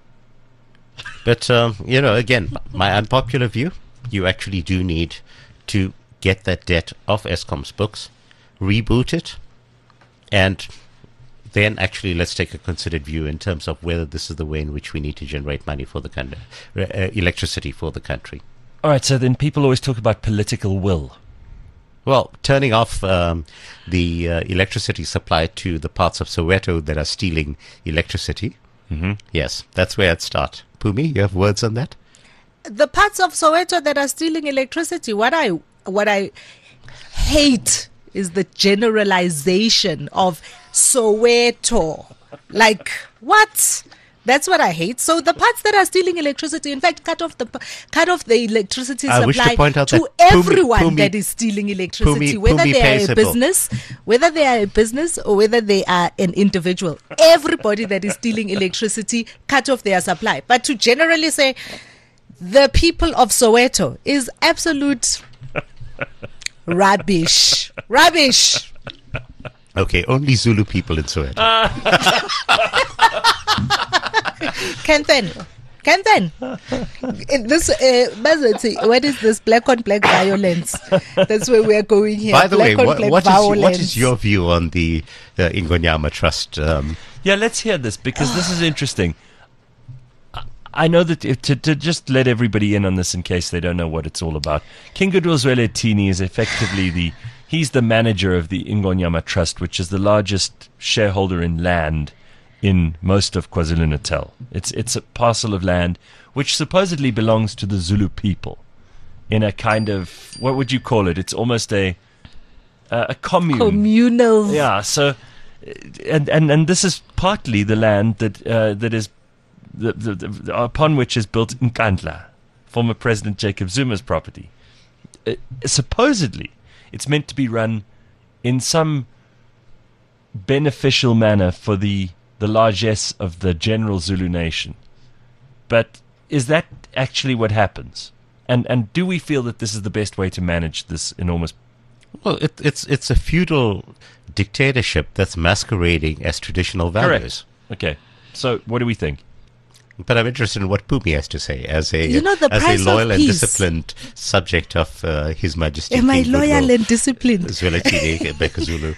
But, again, my unpopular view, you actually do need to get that debt off Eskom's books, reboot it, and then actually let's take a considered view in terms of whether this is the way in which we need to generate money for the country, electricity for the country. All right, so then people always talk about political will. Well, turning off the electricity supply to the parts of Soweto that are stealing electricity. Mm-hmm. Yes, that's where it starts. Pumi, you have words on that? The parts of Soweto that are stealing electricity, what I hate is the generalization of Soweto. Like, what? That's what I hate. So the parts that are stealing electricity, in fact, cut off the electricity I wish to supply point out to that everyone Pumi- that is stealing electricity, Pumi whether they pays are a bill. whether they are a business or whether they are an individual. Everybody that is stealing electricity, cut off their supply. But to generally say the people of Soweto is absolute rubbish. Rubbish. Okay, only Zulu people in Soweto. Kenten. This what is this black on black violence? That's where we are going here. By the way, Black on black what violence. is your view on the Ingonyama Trust? Yeah, let's hear this because this is interesting. I know that to just let everybody in on this in case they don't know what it's all about. King Goodwill Tini is effectively he's the manager of the Ingonyama Trust, which is the largest shareholder in land in most of KwaZulu-Natal. It's a parcel of land which supposedly belongs to the Zulu people in a kind of, what would you call it? It's almost a commune. Communal. Yeah, so and this is partly the land that is upon which is built Nkandla, former President Jacob Zuma's property. Supposedly, it's meant to be run in some beneficial manner for the largesse of the general Zulu nation. But is that actually what happens? And do we feel that this is the best way to manage this enormous? Well, it's a feudal dictatorship that's masquerading as traditional values. Correct. Okay. So what do we think? But I'm interested in what Pumi has to say as a price of loyal and peace. Disciplined subject of His Majesty. Am I King loyal Goodwill and disciplined? Zwelithini Bekazulu.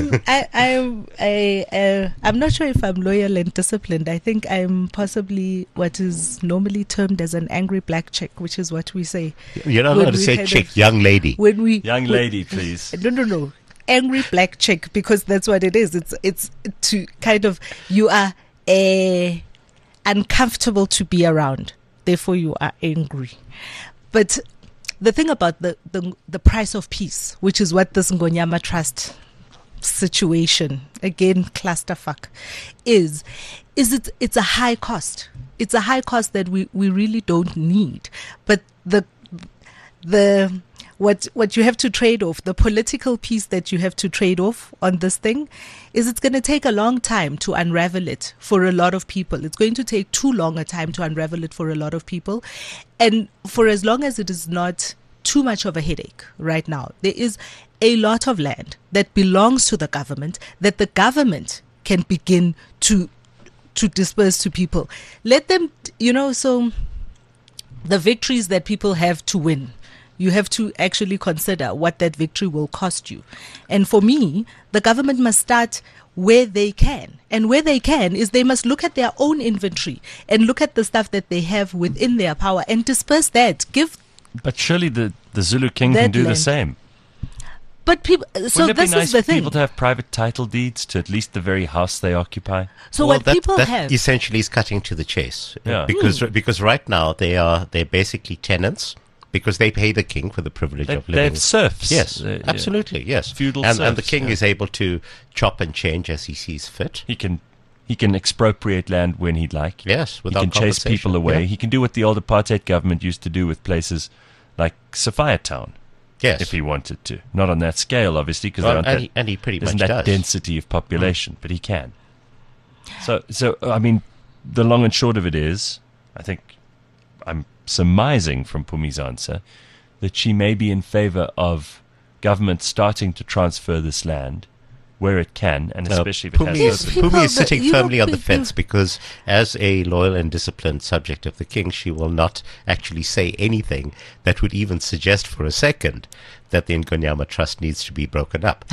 I'm not sure if I'm loyal and disciplined. I think I'm possibly what is normally termed as an angry black chick, which is what we say. You're not allowed to say chick, young lady. Young lady, please. No. Angry black chick, because that's what it is. It's to kind of, you are uncomfortable to be around, therefore you are angry. But the thing about the price of peace, which is what this Ngonyama Trust situation, again clusterfuck, is it's a high cost. It's a high cost that we really don't need. But what you have to trade off, the political piece that you have to trade off on this thing, is it's going to take a long time to unravel it for a lot of people. It's going to take too long a time to unravel it for a lot of people. And for as long as it is not too much of a headache right now, there is a lot of land that belongs to the government that the government can begin to disperse to people. Let them, so the victories that people have to win, you have to actually consider what that victory will cost you. And for me, the government must start where they can. And where they can is they must look at their own inventory and look at the stuff that they have within their power and disperse that. But surely the Zulu king can do land. the same. But people, so Wouldn't it this be nice is the for thing. people to have private title deeds to at least the very house they occupy? So Well, what people that have. essentially is cutting to the chase. Yeah. Because right now they're basically tenants. Because they pay the king for the privilege of They living. have serfs. Yes, absolutely, yes. Feudal and the serfs, king yeah. is able to chop and change as he sees fit. He can expropriate land when he'd like. Yes, He without can chase compensation. people away. Yeah. He can do what the old apartheid government used to do with places like Sophia Town, Yes, if he wanted to. Not on that scale, obviously, because well, and he pretty isn't much that does. density of population, but he can. So I mean, the long and short of it is, I think I'm surmising from Pumi's answer that she may be in favor of government starting to transfer this land where it can, and especially if it has Yes, open. people Pumi is that- sitting you know, firmly on the people- fence because, as a loyal and disciplined subject of the king, she will not actually say anything that would even suggest for a second that the Ngonyama Trust needs to be broken up.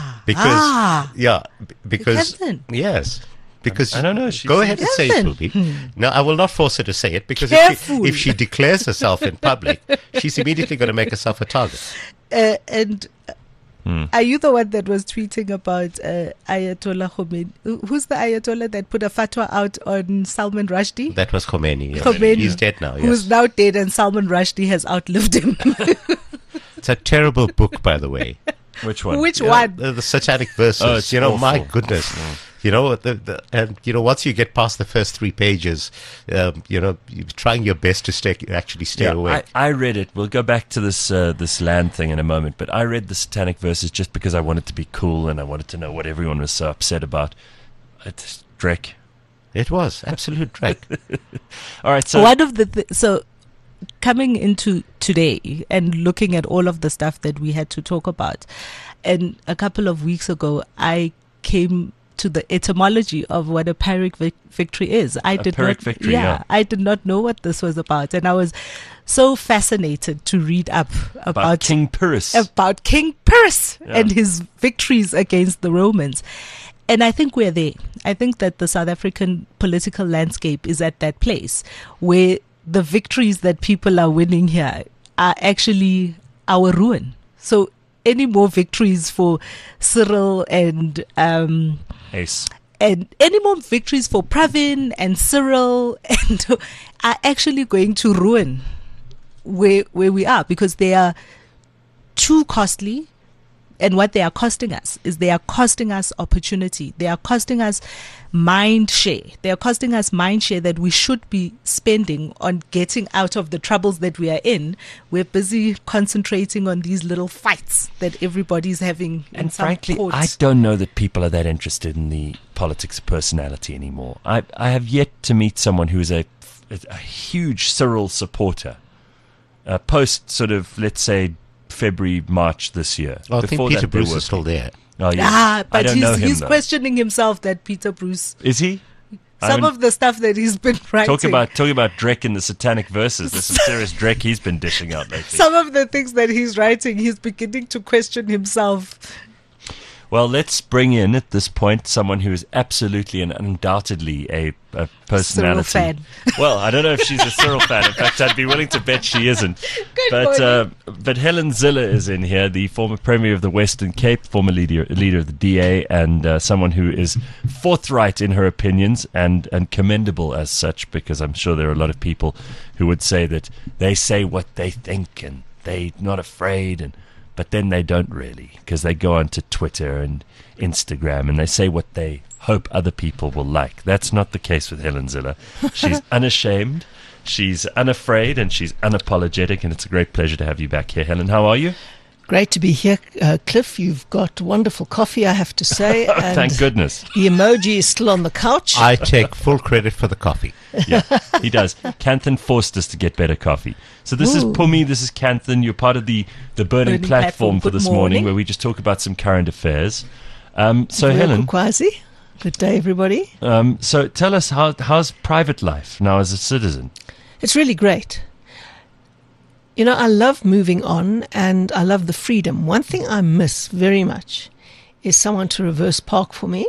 Because Captain. yes. Because I don't know, she go seems- ahead and say it, Captain. Pumi. No, I will not force her to say it because Careful. if she declares herself in public, she's immediately going to make herself a target. And are you the one that was tweeting about Ayatollah Khomeini? Who's the Ayatollah that put a fatwa out on Salman Rushdie? That was Khomeini. Yes. Khomeini, He's dead now. Who's Yes. now dead, and Salman Rushdie has outlived him. It's a terrible book, by the way. Which one? Which Yeah, one? the satanic verses. Oh, it's my awful. goodness. Once you get past the first 3 pages, you're trying your best to stay away. I read it. We'll go back to this land thing in a moment, but I read the satanic verses just because I wanted to be cool and I wanted to know what everyone was so upset about. It's Drek. It was absolute dreck. All right, so One of the so coming into today and looking at all of the stuff that we had to talk about, and a couple of weeks ago I came to the etymology of what a Pyrrhic victory is. I did Pyrrhic not, victory, yeah. I did not know what this was about, and I was so fascinated to read up About King Pyrrhus. And his victories against the Romans. And I think we're there. I think that the South African political landscape is at that place where the victories that people are winning here are actually our ruin. So any more victories for Cyril and Ace. and any more victories for Pravin and Cyril and are actually going to ruin where we are, because they are too costly. And what they are costing us is they are costing us opportunity. They are costing us mind share. They are costing us mind share that we should be spending on getting out of the troubles that we are in. We're busy concentrating on these little fights that everybody's having. And frankly, I don't know that people are that interested in the politics of personality anymore. I have yet to meet someone who is a huge Cyril supporter. Post sort of, let's say, February, March this year. I think Peter Bruce is still there. Oh, yeah. But he's though. questioning himself, that Peter Bruce. Is he? Some of the stuff that he's been writing. Talk about Drek in the Satanic Verses. There's some serious Drek he's been dishing out lately. Some of the things that he's writing, he's beginning to question himself. Well, let's bring in at this point someone who is absolutely and undoubtedly a personality. Cyril fan. Well, I don't know if she's a Cyril fan. In fact, I'd be willing to bet she isn't. But Helen Zille is in here, the former Premier of the Western Cape, former leader of the DA, and someone who is forthright in her opinions and commendable as such, because I'm sure there are a lot of people who would say that they say what they think and they're not afraid, but then they don't really, because they go onto Twitter and Instagram and they say what they hope other people will like. That's not the case with Helen Zille. She's unashamed, she's unafraid, and she's unapologetic, and it's a great pleasure to have you back here. Helen, how are you? Great to be here, Cliff. You've got wonderful coffee, I have to say. And thank goodness. The emoji is still on the couch. I take full credit for the coffee. Yeah, he does. Canthan forced us to get better coffee. So this is Pumi, this is Canthan. You're part of the Burning Platform for this morning, where we just talk about some current affairs. So Helen, Kwazi. Good day, everybody. So tell us, how's private life now as a citizen? It's really great. You know, I love moving on and I love the freedom. One thing I miss very much is someone to reverse park for me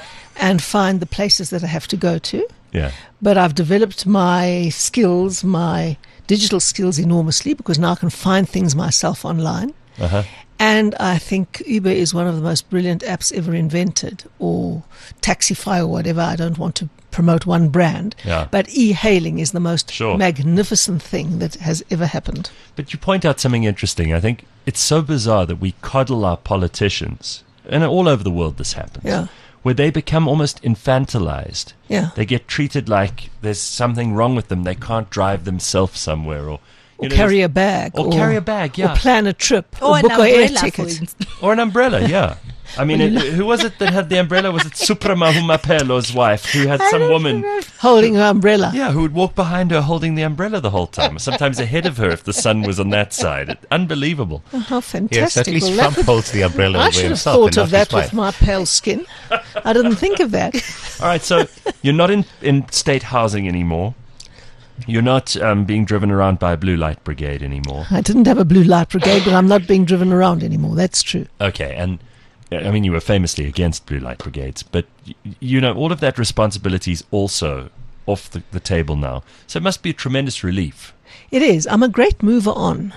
and find the places that I have to go to. Yeah. But I've developed my skills, my digital skills enormously, because now I can find things myself online. Uh-huh. And I think Uber is one of the most brilliant apps ever invented, or Taxify or whatever. I don't want to promote one brand, but e-hailing is the most magnificent thing that has ever happened. But you point out something interesting. I think it's so bizarre that we coddle our politicians, and all over the world this happens, where they become almost infantilized. Yeah. They get treated like there's something wrong with them. They can't drive themselves somewhere, or carry a bag. Or carry a bag, Or plan a trip. Or book an an air umbrella, ticket. Or an umbrella, yeah. I mean, who was it that had the umbrella? Was it Suprama Humapelo's wife, who had some woman holding her umbrella? Yeah, who would walk behind her holding the umbrella the whole time, sometimes ahead of her if the sun was on that side. Unbelievable. Oh, how fantastic. Yes, at least Trump holds the umbrella I over should have himself. thought of that with my pale skin. I didn't think of that. All right, so you're not in state housing anymore. You're not being driven around by a blue light brigade anymore. I didn't have a blue light brigade, but I'm not being driven around anymore. That's true. Okay, and I mean, you were famously against blue light brigades, but you know, all of that responsibility is also off the table now. So it must be a tremendous relief. It is. I'm a great mover on.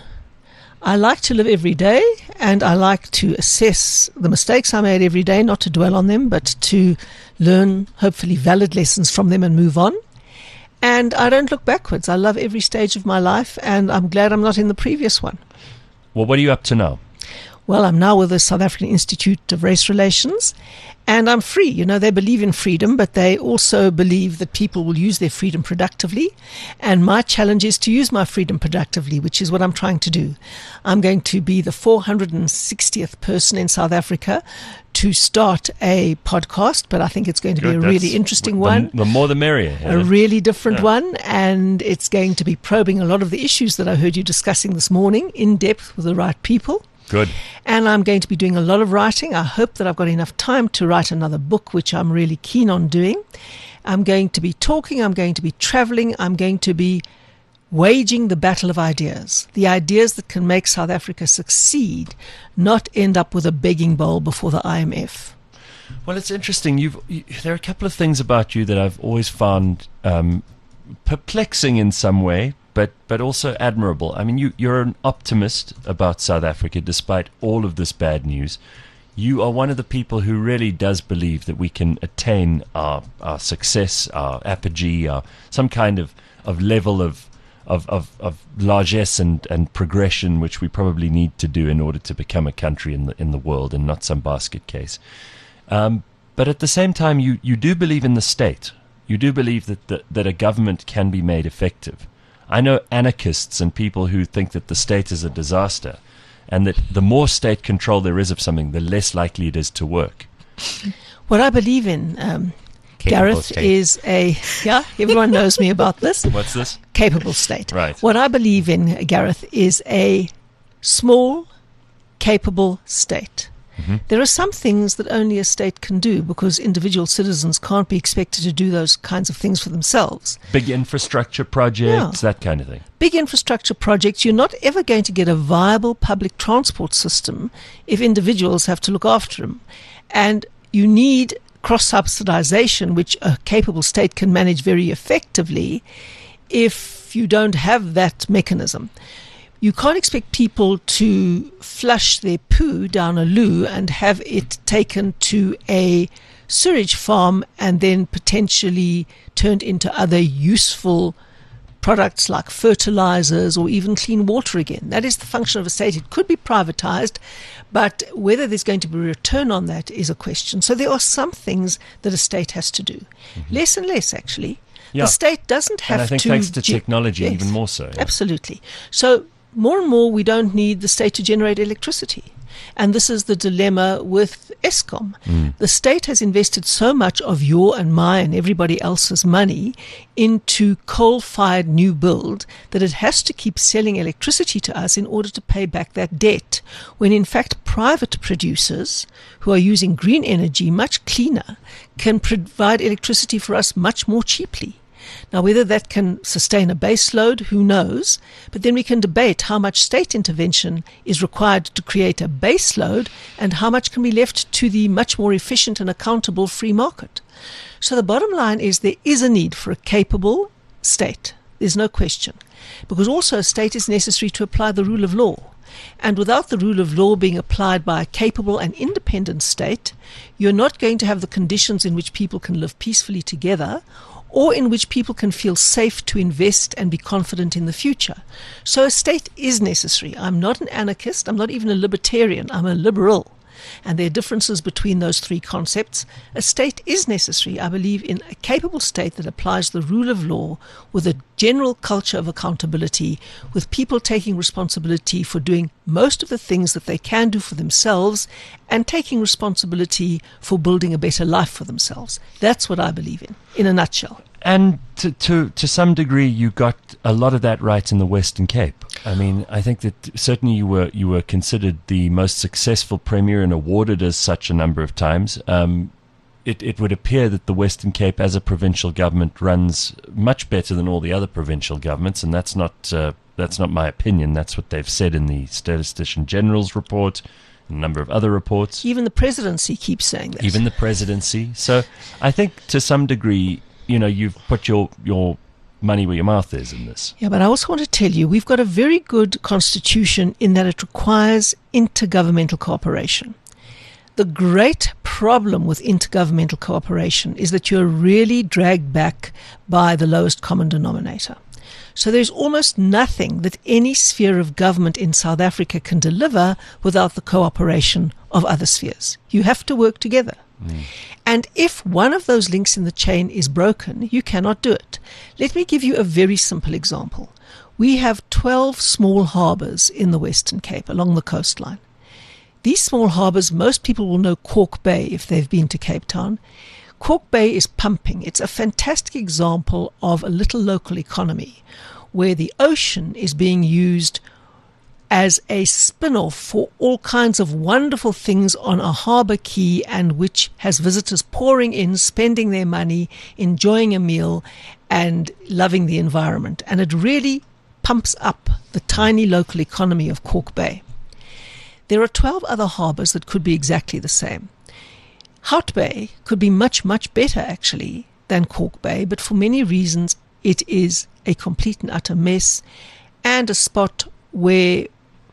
I like to live every day, and I like to assess the mistakes I made every day, not to dwell on them, but to learn, hopefully, valid lessons from them and move on. And I don't look backwards. I love every stage of my life, and I'm glad I'm not in the previous one. Well, what are you up to now? Well, I'm now with the South African Institute of Race Relations, and I'm free. You know, they believe in freedom, but they also believe that people will use their freedom productively. And my challenge is to use my freedom productively, which is what I'm trying to do. I'm going to be the 460th person in South Africa to start a podcast, but I think it's going to be a really interesting one. The more the merrier. A really different one, and it's going to be probing a lot of the issues that I heard you discussing this morning in depth with the right people. Good. And I'm going to be doing a lot of writing. I hope that I've got enough time to write another book, which I'm really keen on doing. I'm going to be talking. I'm going to be traveling. I'm going to be waging the battle of ideas, the ideas that can make South Africa succeed, not end up with a begging bowl before the IMF. Well, it's interesting. There are a couple of things about you that I've always found perplexing in some way, but also admirable. I mean, you're an optimist about South Africa despite all of this bad news. You are one of the people who really does believe that we can attain our success, our apogee, some kind of level of largesse and progression, which we probably need to do in order to become a country in the world and not some basket case. But at the same time, you do believe in the state. You do believe that a government can be made effective. I know anarchists and people who think that the state is a disaster and that the more state control there is of something, the less likely it is to work. What I believe in, Gareth, is everyone knows me about this. What's this? Capable state. Right. What I believe in, Gareth, is a small, capable state. Mm-hmm. There are some things that only a state can do because individual citizens can't be expected to do those kinds of things for themselves. Big infrastructure projects, that kind of thing. Big infrastructure projects, you're not ever going to get a viable public transport system if individuals have to look after them. And you need cross-subsidization, which a capable state can manage very effectively if you don't have that mechanism. You can't expect people to flush their poo down a loo and have it taken to a sewage farm and then potentially turned into other useful products like fertilizers or even clean water again. That is the function of a state. It could be privatized, but whether there's going to be a return on that is a question. So there are some things that a state has to do. Mm-hmm. Less and less, actually. Yeah. The state doesn't have to... And I think thanks to technology, even more so. Yeah. Absolutely. So more and more, we don't need the state to generate electricity. And this is the dilemma with Eskom. The state has invested so much of your and my and everybody else's money into coal-fired new build that it has to keep selling electricity to us in order to pay back that debt, when in fact private producers who are using green energy much cleaner can provide electricity for us much more cheaply. Now, whether that can sustain a base load, who knows? But then we can debate how much state intervention is required to create a base load and how much can be left to the much more efficient and accountable free market. So the bottom line is there is a need for a capable state. There's no question. Because also a state is necessary to apply the rule of law. And without the rule of law being applied by a capable and independent state, you're not going to have the conditions in which people can live peacefully together, or in which people can feel safe to invest and be confident in the future. So a state is necessary. I'm not an anarchist. I'm not even a libertarian. I'm a liberal. And there are differences between those three concepts. A state is necessary. I believe in a capable state that applies the rule of law with a general culture of accountability, with people taking responsibility for doing most of the things that they can do for themselves and taking responsibility for building a better life for themselves. That's what I believe in a nutshell. And to some degree, you got a lot of that right in the Western Cape. I mean, I think that certainly you were considered the most successful premier and awarded as such a number of times. It would appear that the Western Cape as a provincial government runs much better than all the other provincial governments, and that's not my opinion. That's what they've said in the Statistician General's report, a number of other reports. Even the presidency keeps saying that. Even the presidency. So I think to some degree, you've put your money where your mouth is in this. Yeah, but I also want to tell you, we've got a very good constitution in that it requires intergovernmental cooperation. The great problem with intergovernmental cooperation is that you're really dragged back by the lowest common denominator. So there's almost nothing that any sphere of government in South Africa can deliver without the cooperation of other spheres. You have to work together. And if one of those links in the chain is broken, you cannot do it. Let me give you a very simple example. We have 12 small harbours in the Western Cape along the coastline. These small harbours, most people will know Cork Bay if they've been to Cape Town. Cork Bay is pumping. It's a fantastic example of a little local economy where the ocean is being used as a spin-off for all kinds of wonderful things on a harbour quay, and which has visitors pouring in, spending their money, enjoying a meal and loving the environment. And it really pumps up the tiny local economy of Kalk Bay. There are 12 other harbours that could be exactly the same. Hout Bay could be much, much better actually than Kalk Bay, but for many reasons it is a complete and utter mess and a spot where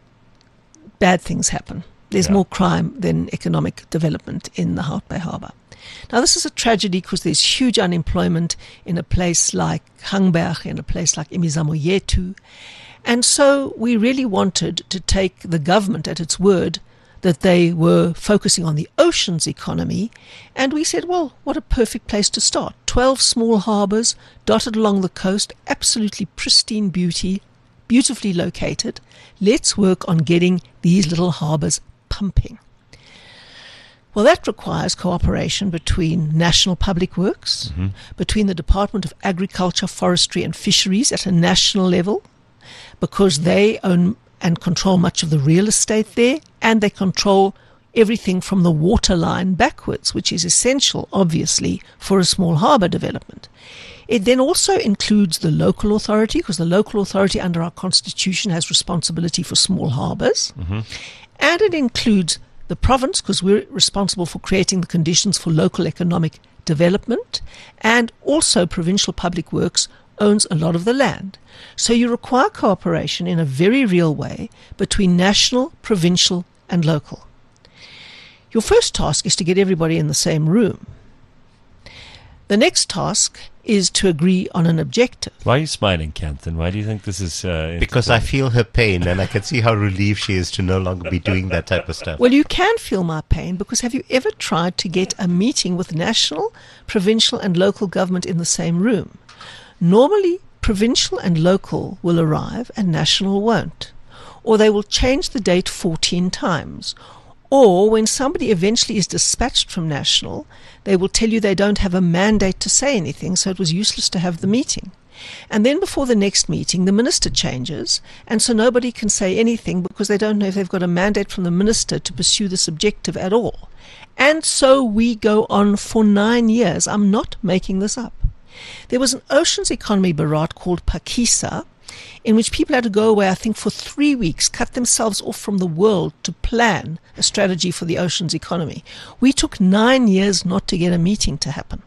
bad things happen. There's more crime than economic development in the Hout Bay Harbour. Now, this is a tragedy because there's huge unemployment in a place like Hangberg, in a place like Imizamoyetu. And so we really wanted to take the government at its word that they were focusing on the oceans economy. And we said, well, what a perfect place to start. 12 small harbours dotted along the coast, absolutely pristine beauty, beautifully located. Let's work on getting these little harbours pumping. Well, that requires cooperation between National Public Works, between the Department of Agriculture, Forestry and Fisheries at a national level, because they own and control much of the real estate there, and they control everything from the water line backwards, which is essential, obviously, for a small harbour development. It then also includes the local authority, because the local authority under our constitution has responsibility for small harbours, and it includes the province, because we're responsible for creating the conditions for local economic development, and also provincial public works owns a lot of the land. So you require cooperation in a very real way between national, provincial and local. Your first task is to get everybody in the same room. The next task is to agree on an objective. Why are you smiling, Canthan? Why do you think this is... Because I feel her pain, and I can see how relieved she is to no longer be doing that type of stuff. Well, you can feel my pain, because have you ever tried to get a meeting with national, provincial and local government in the same room? Normally, provincial and local will arrive and national won't. Or they will change the date 14 times. Or when somebody eventually is dispatched from national, they will tell you they don't have a mandate to say anything, so it was useless to have the meeting. And then before the next meeting, the minister changes, and so nobody can say anything because they don't know if they've got a mandate from the minister to pursue this objective at all. And so we go on for 9 years. I'm not making this up. There was an oceans economy bharat called Phakisa, in which people had to go away, I think, for 3 weeks, cut themselves off from the world to plan a strategy for the oceans economy. We took 9 years not to get a meeting to happen.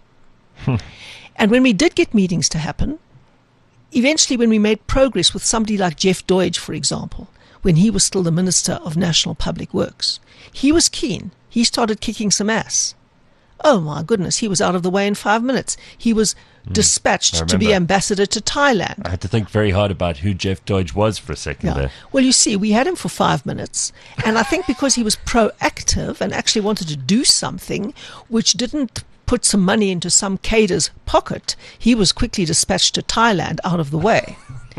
And when we did get meetings to happen, eventually when we made progress with somebody like Jeff Deutsch, for example, when he was still the Minister of National Public Works, he was keen. He started kicking some ass. Oh my goodness, he was out of the way in 5 minutes. He was dispatched to be ambassador to Thailand. I had to think very hard about who Jeff Deutsch was for a second there. Well, you see, we had him for 5 minutes, and I think because he was proactive and actually wanted to do something which didn't put some money into some cader's pocket, he was quickly dispatched to Thailand out of the way.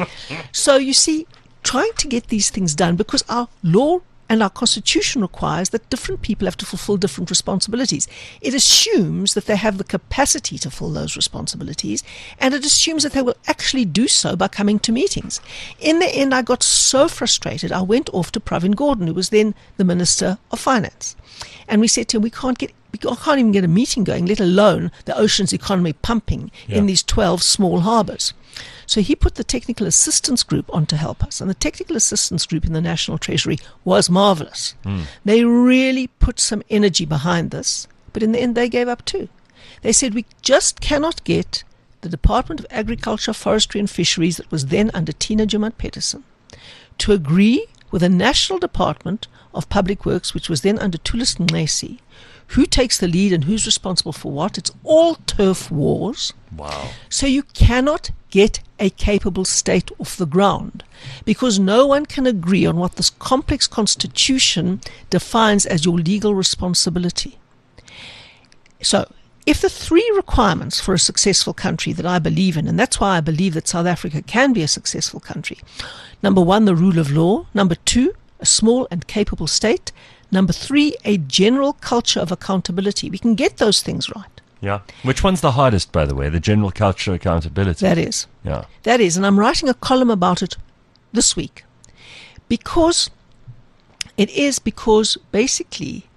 So you see, trying to get these things done, because our law and our constitution requires that different people have to fulfill different responsibilities. It assumes that they have the capacity to fulfill those responsibilities, and it assumes that they will actually do so by coming to meetings. In the end, I got so frustrated, I went off to Pravin Gordhan, who was then the Minister of Finance. And we said to him, we can't even get a meeting going, let alone the oceans economy pumping in these 12 small harbours. So he put the Technical Assistance Group on to help us. And the Technical Assistance Group in the National Treasury was marvellous. They really put some energy behind this, but in the end they gave up too. They said, we just cannot get the Department of Agriculture, Forestry and Fisheries, that was then under Tina Jumat-Peterson, to agree with the National Department of Public Works, which was then under Tulis Nqesi, who takes the lead and who's responsible for what. It's all turf wars. Wow. So you cannot get a capable state off the ground because no one can agree on what this complex constitution defines as your legal responsibility. So if the 3 requirements for a successful country that I believe in, and that's why I believe that South Africa can be a successful country, number 1, the rule of law, number 2, a small and capable state, number 3, a general culture of accountability. We can get those things right. Yeah. Which one's the hardest, by the way? The general culture of accountability. That is. Yeah. That is. And I'm writing a column about it this week. because basically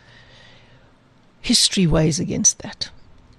history weighs against that.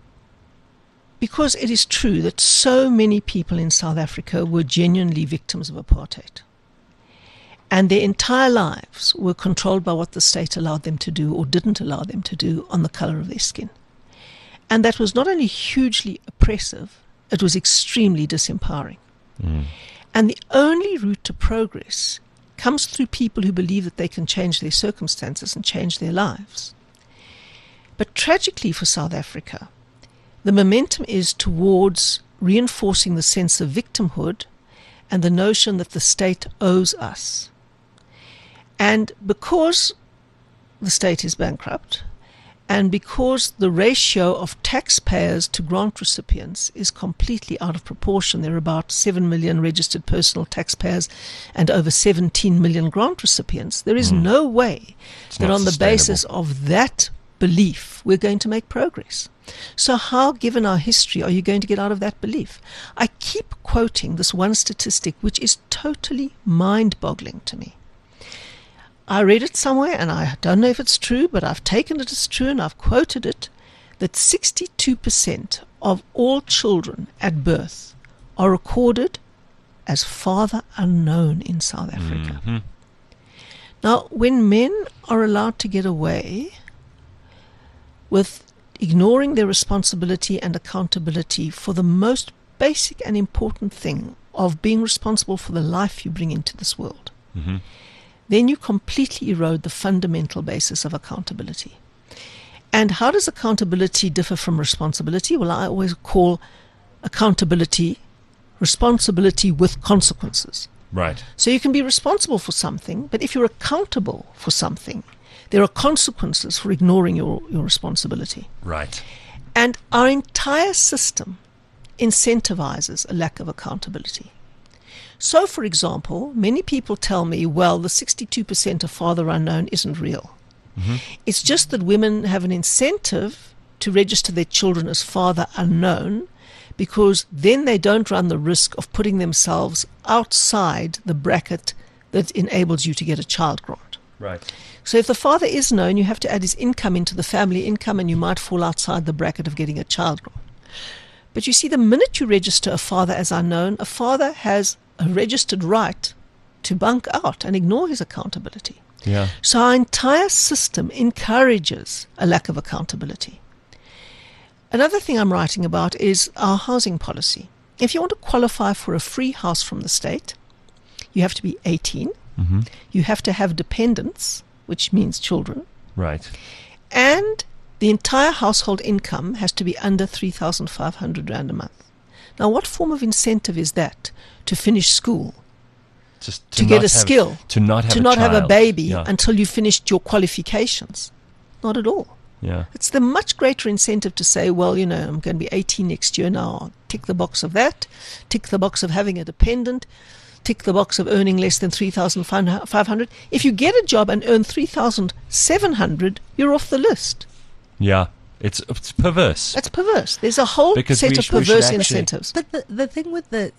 Because it is true that so many people in South Africa were genuinely victims of apartheid. And their entire lives were controlled by what the state allowed them to do or didn't allow them to do on the color of their skin. And that was not only hugely oppressive, it was extremely disempowering. And the only route to progress comes through people who believe that they can change their circumstances and change their lives. But tragically for South Africa, the momentum is towards reinforcing the sense of victimhood and the notion that the state owes us. And because the state is bankrupt, and because the ratio of taxpayers to grant recipients is completely out of proportion, there are about 7 million registered personal taxpayers and over 17 million grant recipients, there is no way that on the basis of that belief we're going to make progress. So how, given our history, are you going to get out of that belief? I keep quoting this one statistic which is totally mind-boggling to me. I read it somewhere, and I don't know if it's true, but I've taken it as true and I've quoted it, that 62% of all children at birth are recorded as father unknown in South Africa. Now, when men are allowed to get away with ignoring their responsibility and accountability for the most basic and important thing of being responsible for the life you bring into this world, then you completely erode the fundamental basis of accountability. And how does accountability differ from responsibility? Well, I always call accountability responsibility with consequences. Right. So you can be responsible for something, but if you're accountable for something, there are consequences for ignoring your responsibility. Right. And our entire system incentivizes a lack of accountability. So, for example, many people tell me, well, the 62% of father unknown isn't real. It's just that women have an incentive to register their children as father unknown, because then they don't run the risk of putting themselves outside the bracket that enables you to get a child grant. Right. So if the father is known, you have to add his income into the family income, and you might fall outside the bracket of getting a child grant. But you see, the minute you register a father as unknown, a father has a registered right to bunk out and ignore his accountability. Yeah. So our entire system encourages a lack of accountability. Another thing I'm writing about is our housing policy. If you want to qualify for a free house from the state, you have to be 18. You have to have dependents, which means children. Right. And the entire household income has to be under 3,500 Rand a month. Now, what form of incentive is that to finish school? Just to get a skill? To not have a baby Yeah. until you finished your qualifications? Not at all. Yeah. It's the much greater incentive to say, well, I'm going to be 18 next year now. I'll tick the box of that, tick the box of having a dependent, tick the box of earning less than 3,500. If you get a job and earn 3,700, you're off the list. Yeah. It's perverse. That's perverse. There's a whole set of perverse incentives. But the thing with the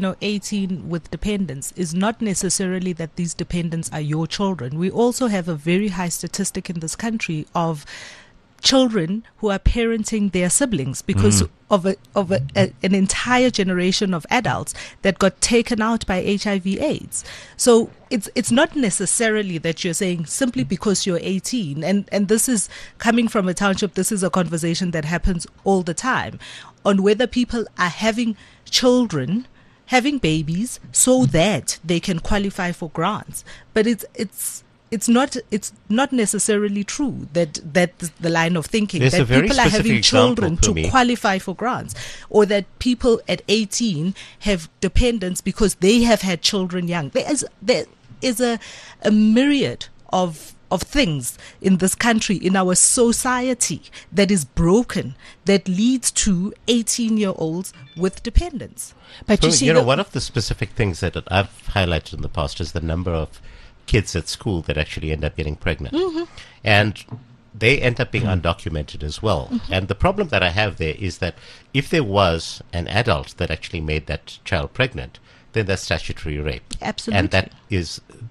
18 with dependents is not necessarily that these dependents are your children. We also have a very high statistic in this country of children who are parenting their siblings because of an entire generation of adults that got taken out by HIV/AIDS. So it's not necessarily that you're saying simply because you're 18, and this is coming from a township. This is a conversation that happens all the time on whether people are having children, having babies, so that they can qualify for grants. But it's not necessarily true that the line of thinking There's that people are having children to me. qualify for grants, or that people at 18 have dependents because they have had children young. There is a myriad of things in this country, in our society, that is broken, that leads to 18-year-olds with dependents. But you see, one of the specific things that I've highlighted in the past is the number of kids at school that actually end up getting pregnant. And they end up being undocumented as well. And the problem that I have there is that if there was an adult that actually made that child pregnant, then that's statutory rape. Absolutely. And that is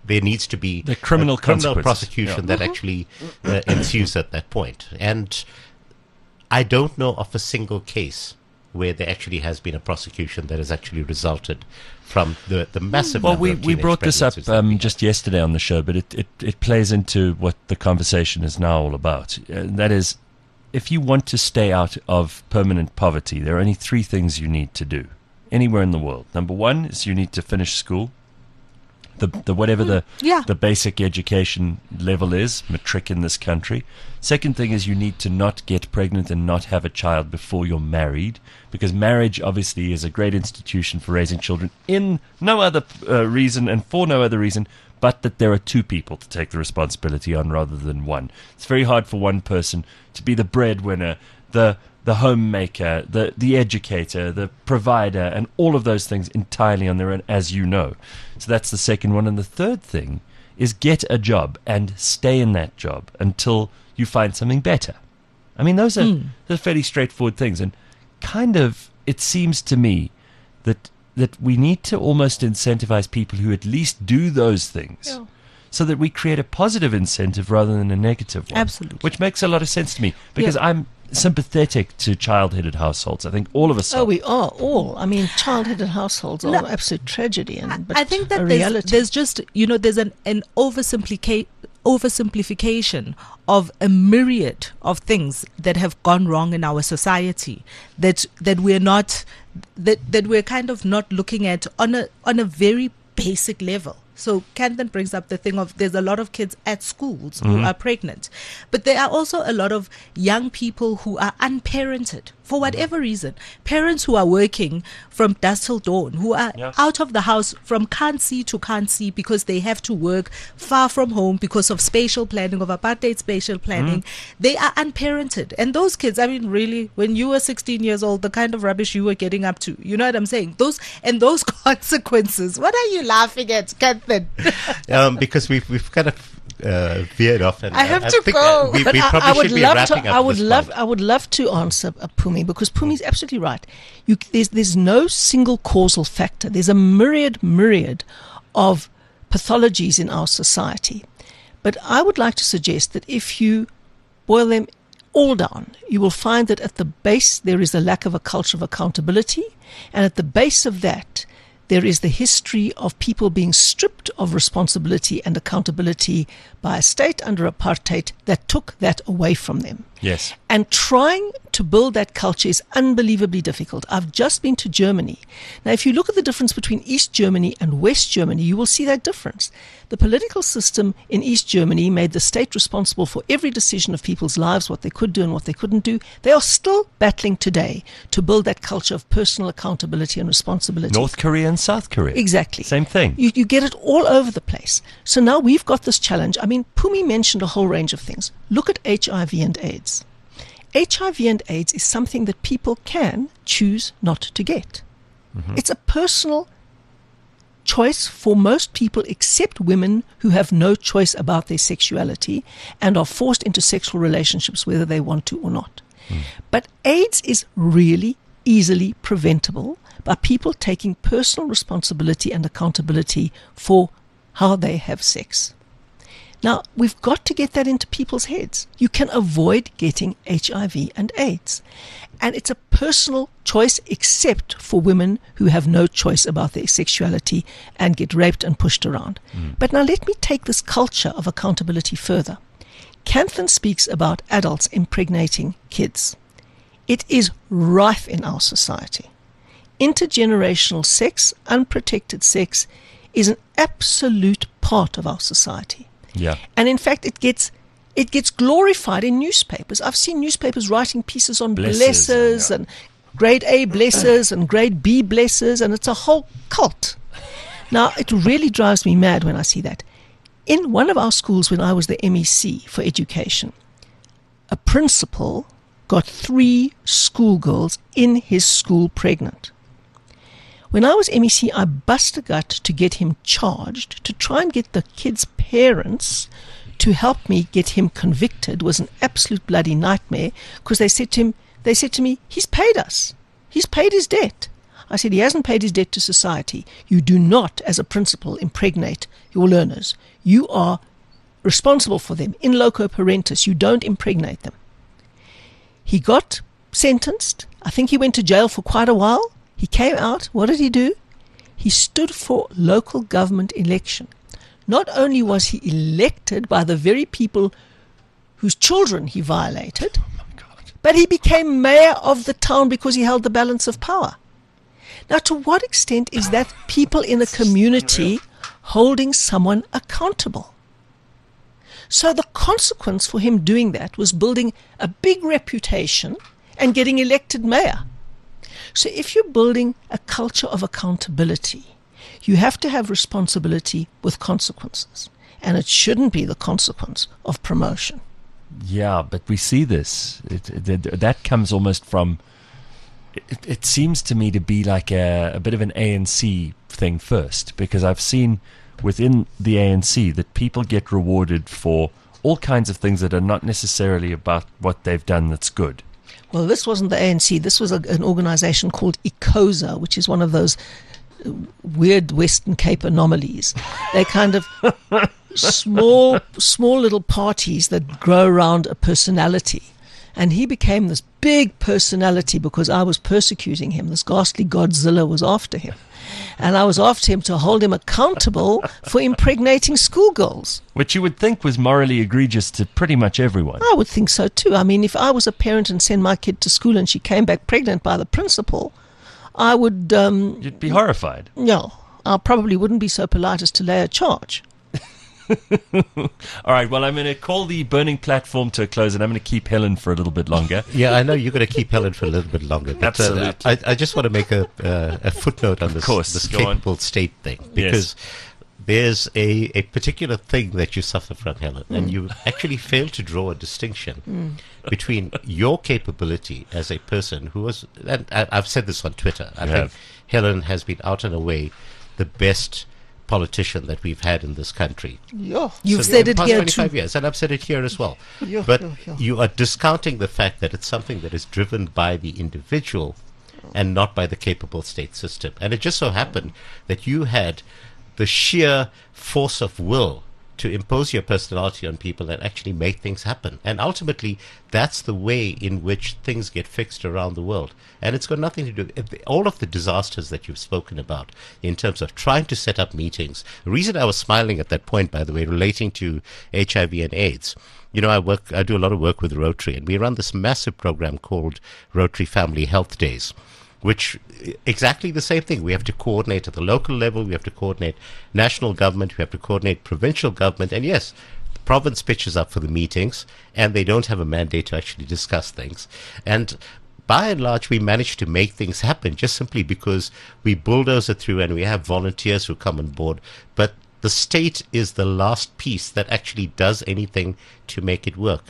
there needs to be The criminal a criminal consequences. prosecution that actually ensues at that point. And I don't know of a single case where there actually has been a prosecution that has actually resulted from the massive Well, number we of teenage brought this up pregnancies that we just yesterday on the show, but it plays into what the conversation is now all about. That is, if you want to stay out of permanent poverty, there are only three things you need to do anywhere in the world. Number one is you need to finish school. The whatever the basic education level is, matric in this country. Second thing is you need to not get pregnant and not have a child before you're married, because marriage obviously is a great institution for raising children in no other reason and for no other reason but that there are two people to take the responsibility on rather than one. It's very hard for one person to be the breadwinner, the homemaker, the educator, the provider, and all of those things entirely on their own, as you know. So that's the second one. And the third thing is get a job and stay in that job until you find something better. I mean, those are fairly straightforward things. And kind of, it seems to me that we need to almost incentivize people who at least do those things. Yeah. So that we create a positive incentive rather than a negative one. Absolutely. Which makes a lot of sense to me, because I'm sympathetic to child-headed households. I think all of us are. Oh, we are all. I mean, child-headed households are an absolute tragedy. But I think that there's just, there's an oversimplification of a myriad of things that have gone wrong in our society that we're not, that we're kind of not looking at on a very basic level. So Kanthan brings up the thing of there's a lot of kids at schools who are pregnant, but there are also a lot of young people who are unparented for whatever reason. Parents who are working from dusk till dawn, who are out of the house from can't see to can't see because they have to work far from home because of spatial planning, of apartheid spatial planning. They are unparented. And those kids, I mean, really, when you were 16 years old, the kind of rubbish you were getting up to, you know what I'm saying? Those consequences. What are you laughing at, Kanthan? Because we've kind of veered off, and I have to think go. We probably should be wrapping up. I would love to answer Phumi, because Phumi is absolutely right. There's no single causal factor. There's a myriad of pathologies in our society. But I would like to suggest that if you boil them all down, you will find that at the base there is a lack of a culture of accountability, and at the base of that there is the history of people being stripped of responsibility and accountability by a state under apartheid that took that away from them. Yes. And trying to build that culture is unbelievably difficult. I've just been to Germany. Now, if you look at the difference between East Germany and West Germany, you will see that difference. The political system in East Germany made the state responsible for every decision of people's lives, what they could do and what they couldn't do. They are still battling today to build that culture of personal accountability and responsibility. North Korea and South Korea. Exactly. Same thing. You get it all over the place. So now we've got this challenge. I mean, Phumi mentioned a whole range of things. Look at HIV and AIDS. HIV and AIDS is something that people can choose not to get. It's a personal choice for most people, except women who have no choice about their sexuality and are forced into sexual relationships whether they want to or not. But AIDS is really easily preventable by people taking personal responsibility and accountability for how they have sex. Now, we've got to get that into people's heads. You can avoid getting HIV and AIDS. And it's a personal choice, except for women who have no choice about their sexuality and get raped and pushed around. But now let me take this culture of accountability further. Kanthan speaks about adults impregnating kids. It is rife in our society. Intergenerational sex, unprotected sex, is an absolute part of our society. Yeah. And in fact, it gets glorified in newspapers. I've seen newspapers writing pieces on blessers and grade A blessers and grade B blessers, and it's a whole cult. Now, it really drives me mad when I see that. In one of our schools, when I was the MEC for education, a principal got 3 schoolgirls in his school pregnant. When I was MEC, I bust a gut to get him charged, to try and get the kids' parents to help me get him convicted. Was an absolute bloody nightmare, because they said to me, he's paid us. He's paid his debt. I said, he hasn't paid his debt to society. You do not, as a principal, impregnate your learners. You are responsible for them. In loco parentis, you don't impregnate them. He got sentenced. I think he went to jail for quite a while. He came out. What did he do? He stood for local government election. Not only was he elected by the very people whose children he violated, but he became mayor of the town because he held the balance of power. Now, to what extent is that people in a community holding someone accountable? So the consequence for him doing that was building a big reputation and getting elected mayor. So if you're building a culture of accountability, you have to have responsibility with consequences. And it shouldn't be the consequence of promotion. Yeah, but we see this. That comes almost from... It seems to me to be like a bit of an ANC thing first, because I've seen within the ANC that people get rewarded for all kinds of things that are not necessarily about what they've done that's good. Well, this wasn't the ANC. This was an organization called ICOSA, which is one of those weird Western Cape anomalies. They're kind of small little parties that grow around a personality. And he became this big personality because I was persecuting him. This ghastly Godzilla was after him. And I was after him to hold him accountable for impregnating schoolgirls. Which you would think was morally egregious to pretty much everyone. I would think so too. I mean, if I was a parent and sent my kid to school and she came back pregnant by the principal, I would... You'd be horrified. No, I probably wouldn't be so polite as to lay a charge. All right, well, I'm going to call the burning platform to a close, and I'm going to keep Helen for a little bit longer. Yeah, I know you're going to keep Helen for a little bit longer. But, Absolutely. I just want to make a footnote on this capable state thing, because there's a particular thing that you suffer from, Helen, and you actually fail to draw a distinction between your capability as a person who was, and I've said this on Twitter, I think Helen has been out and away the best politician that we've had in this country. Yeah. You've said it here 25 too. years, and I've said it here as well. Yeah, but yeah. you are discounting the fact that it's something that is driven by the individual and not by the capable state system. And it just so happened that you had the sheer force of will to impose your personality on people and actually make things happen. And ultimately, that's the way in which things get fixed around the world. And it's got nothing to do with all of the disasters that you've spoken about in terms of trying to set up meetings. The reason I was smiling at that point, by the way, relating to HIV and AIDS, you know, I do a lot of work with Rotary, and we run this massive program called Rotary Family Health Days, which exactly the same thing. We have to coordinate at the local level, we have to coordinate national government, we have to coordinate provincial government, and yes, the province pitches up for the meetings, and they don't have a mandate to actually discuss things. And by and large, we manage to make things happen just simply because we bulldoze it through and we have volunteers who come on board. But the state is the last piece that actually does anything to make it work.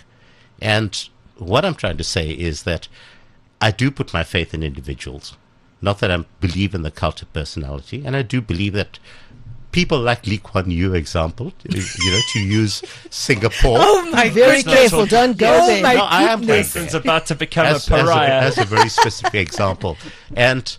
And what I'm trying to say is that I do put my faith in individuals. Not that I believe in the cult of personality, and I do believe that people like Lee Kuan Yew, example, you know, to use Singapore. Oh my Very goodness. careful, don't go Oh there. my No, I am goodness. going It's about to become as a pariah. as a very specific example. And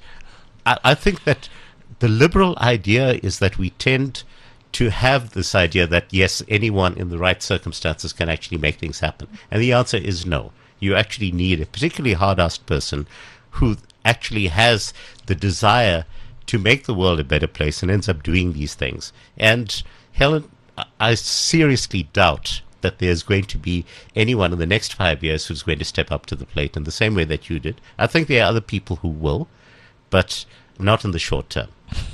I think that the liberal idea is that we tend to have this idea that, yes, anyone in the right circumstances can actually make things happen. And the answer is no. You actually need a particularly hard-assed person who actually has the desire to make the world a better place and ends up doing these things. And Helen, I seriously doubt that there's going to be anyone in the next 5 years who's going to step up to the plate in the same way that you did. I think there are other people who will, but not in the short term.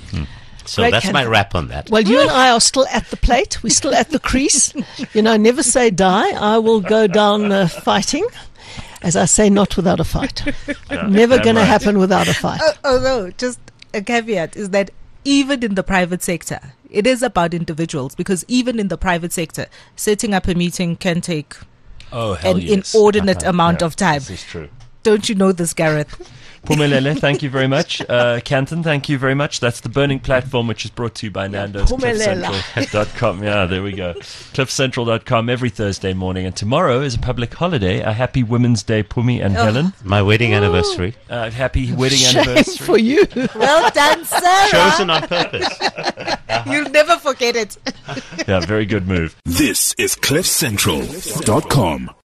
So Great, that's Ken. my wrap on that. Well, you and I are still at the plate. We're still at the crease. You know, never say die. I will go down fighting. As I say, not without a fight. Never going to happen without a fight. Although, just a caveat is that even in the private sector, it is about individuals, because even in the private sector, setting up a meeting can take Oh, hell an yes. inordinate amount of time. This is true. Don't you know this, Gareth? Pumelele, thank you very much. Canton, thank you very much. That's the Burning Platform, which is brought to you by Nando's. Pumelela. CliffCentral.com. Yeah, there we go. CliffCentral.com every Thursday morning. And tomorrow is a public holiday. A happy Women's Day, Pumi and Helen. My wedding anniversary. Happy wedding Shame anniversary. for you. Well done, Sarah. Chosen on purpose. You'll never forget it. Yeah, very good move. This is CliffCentral.com.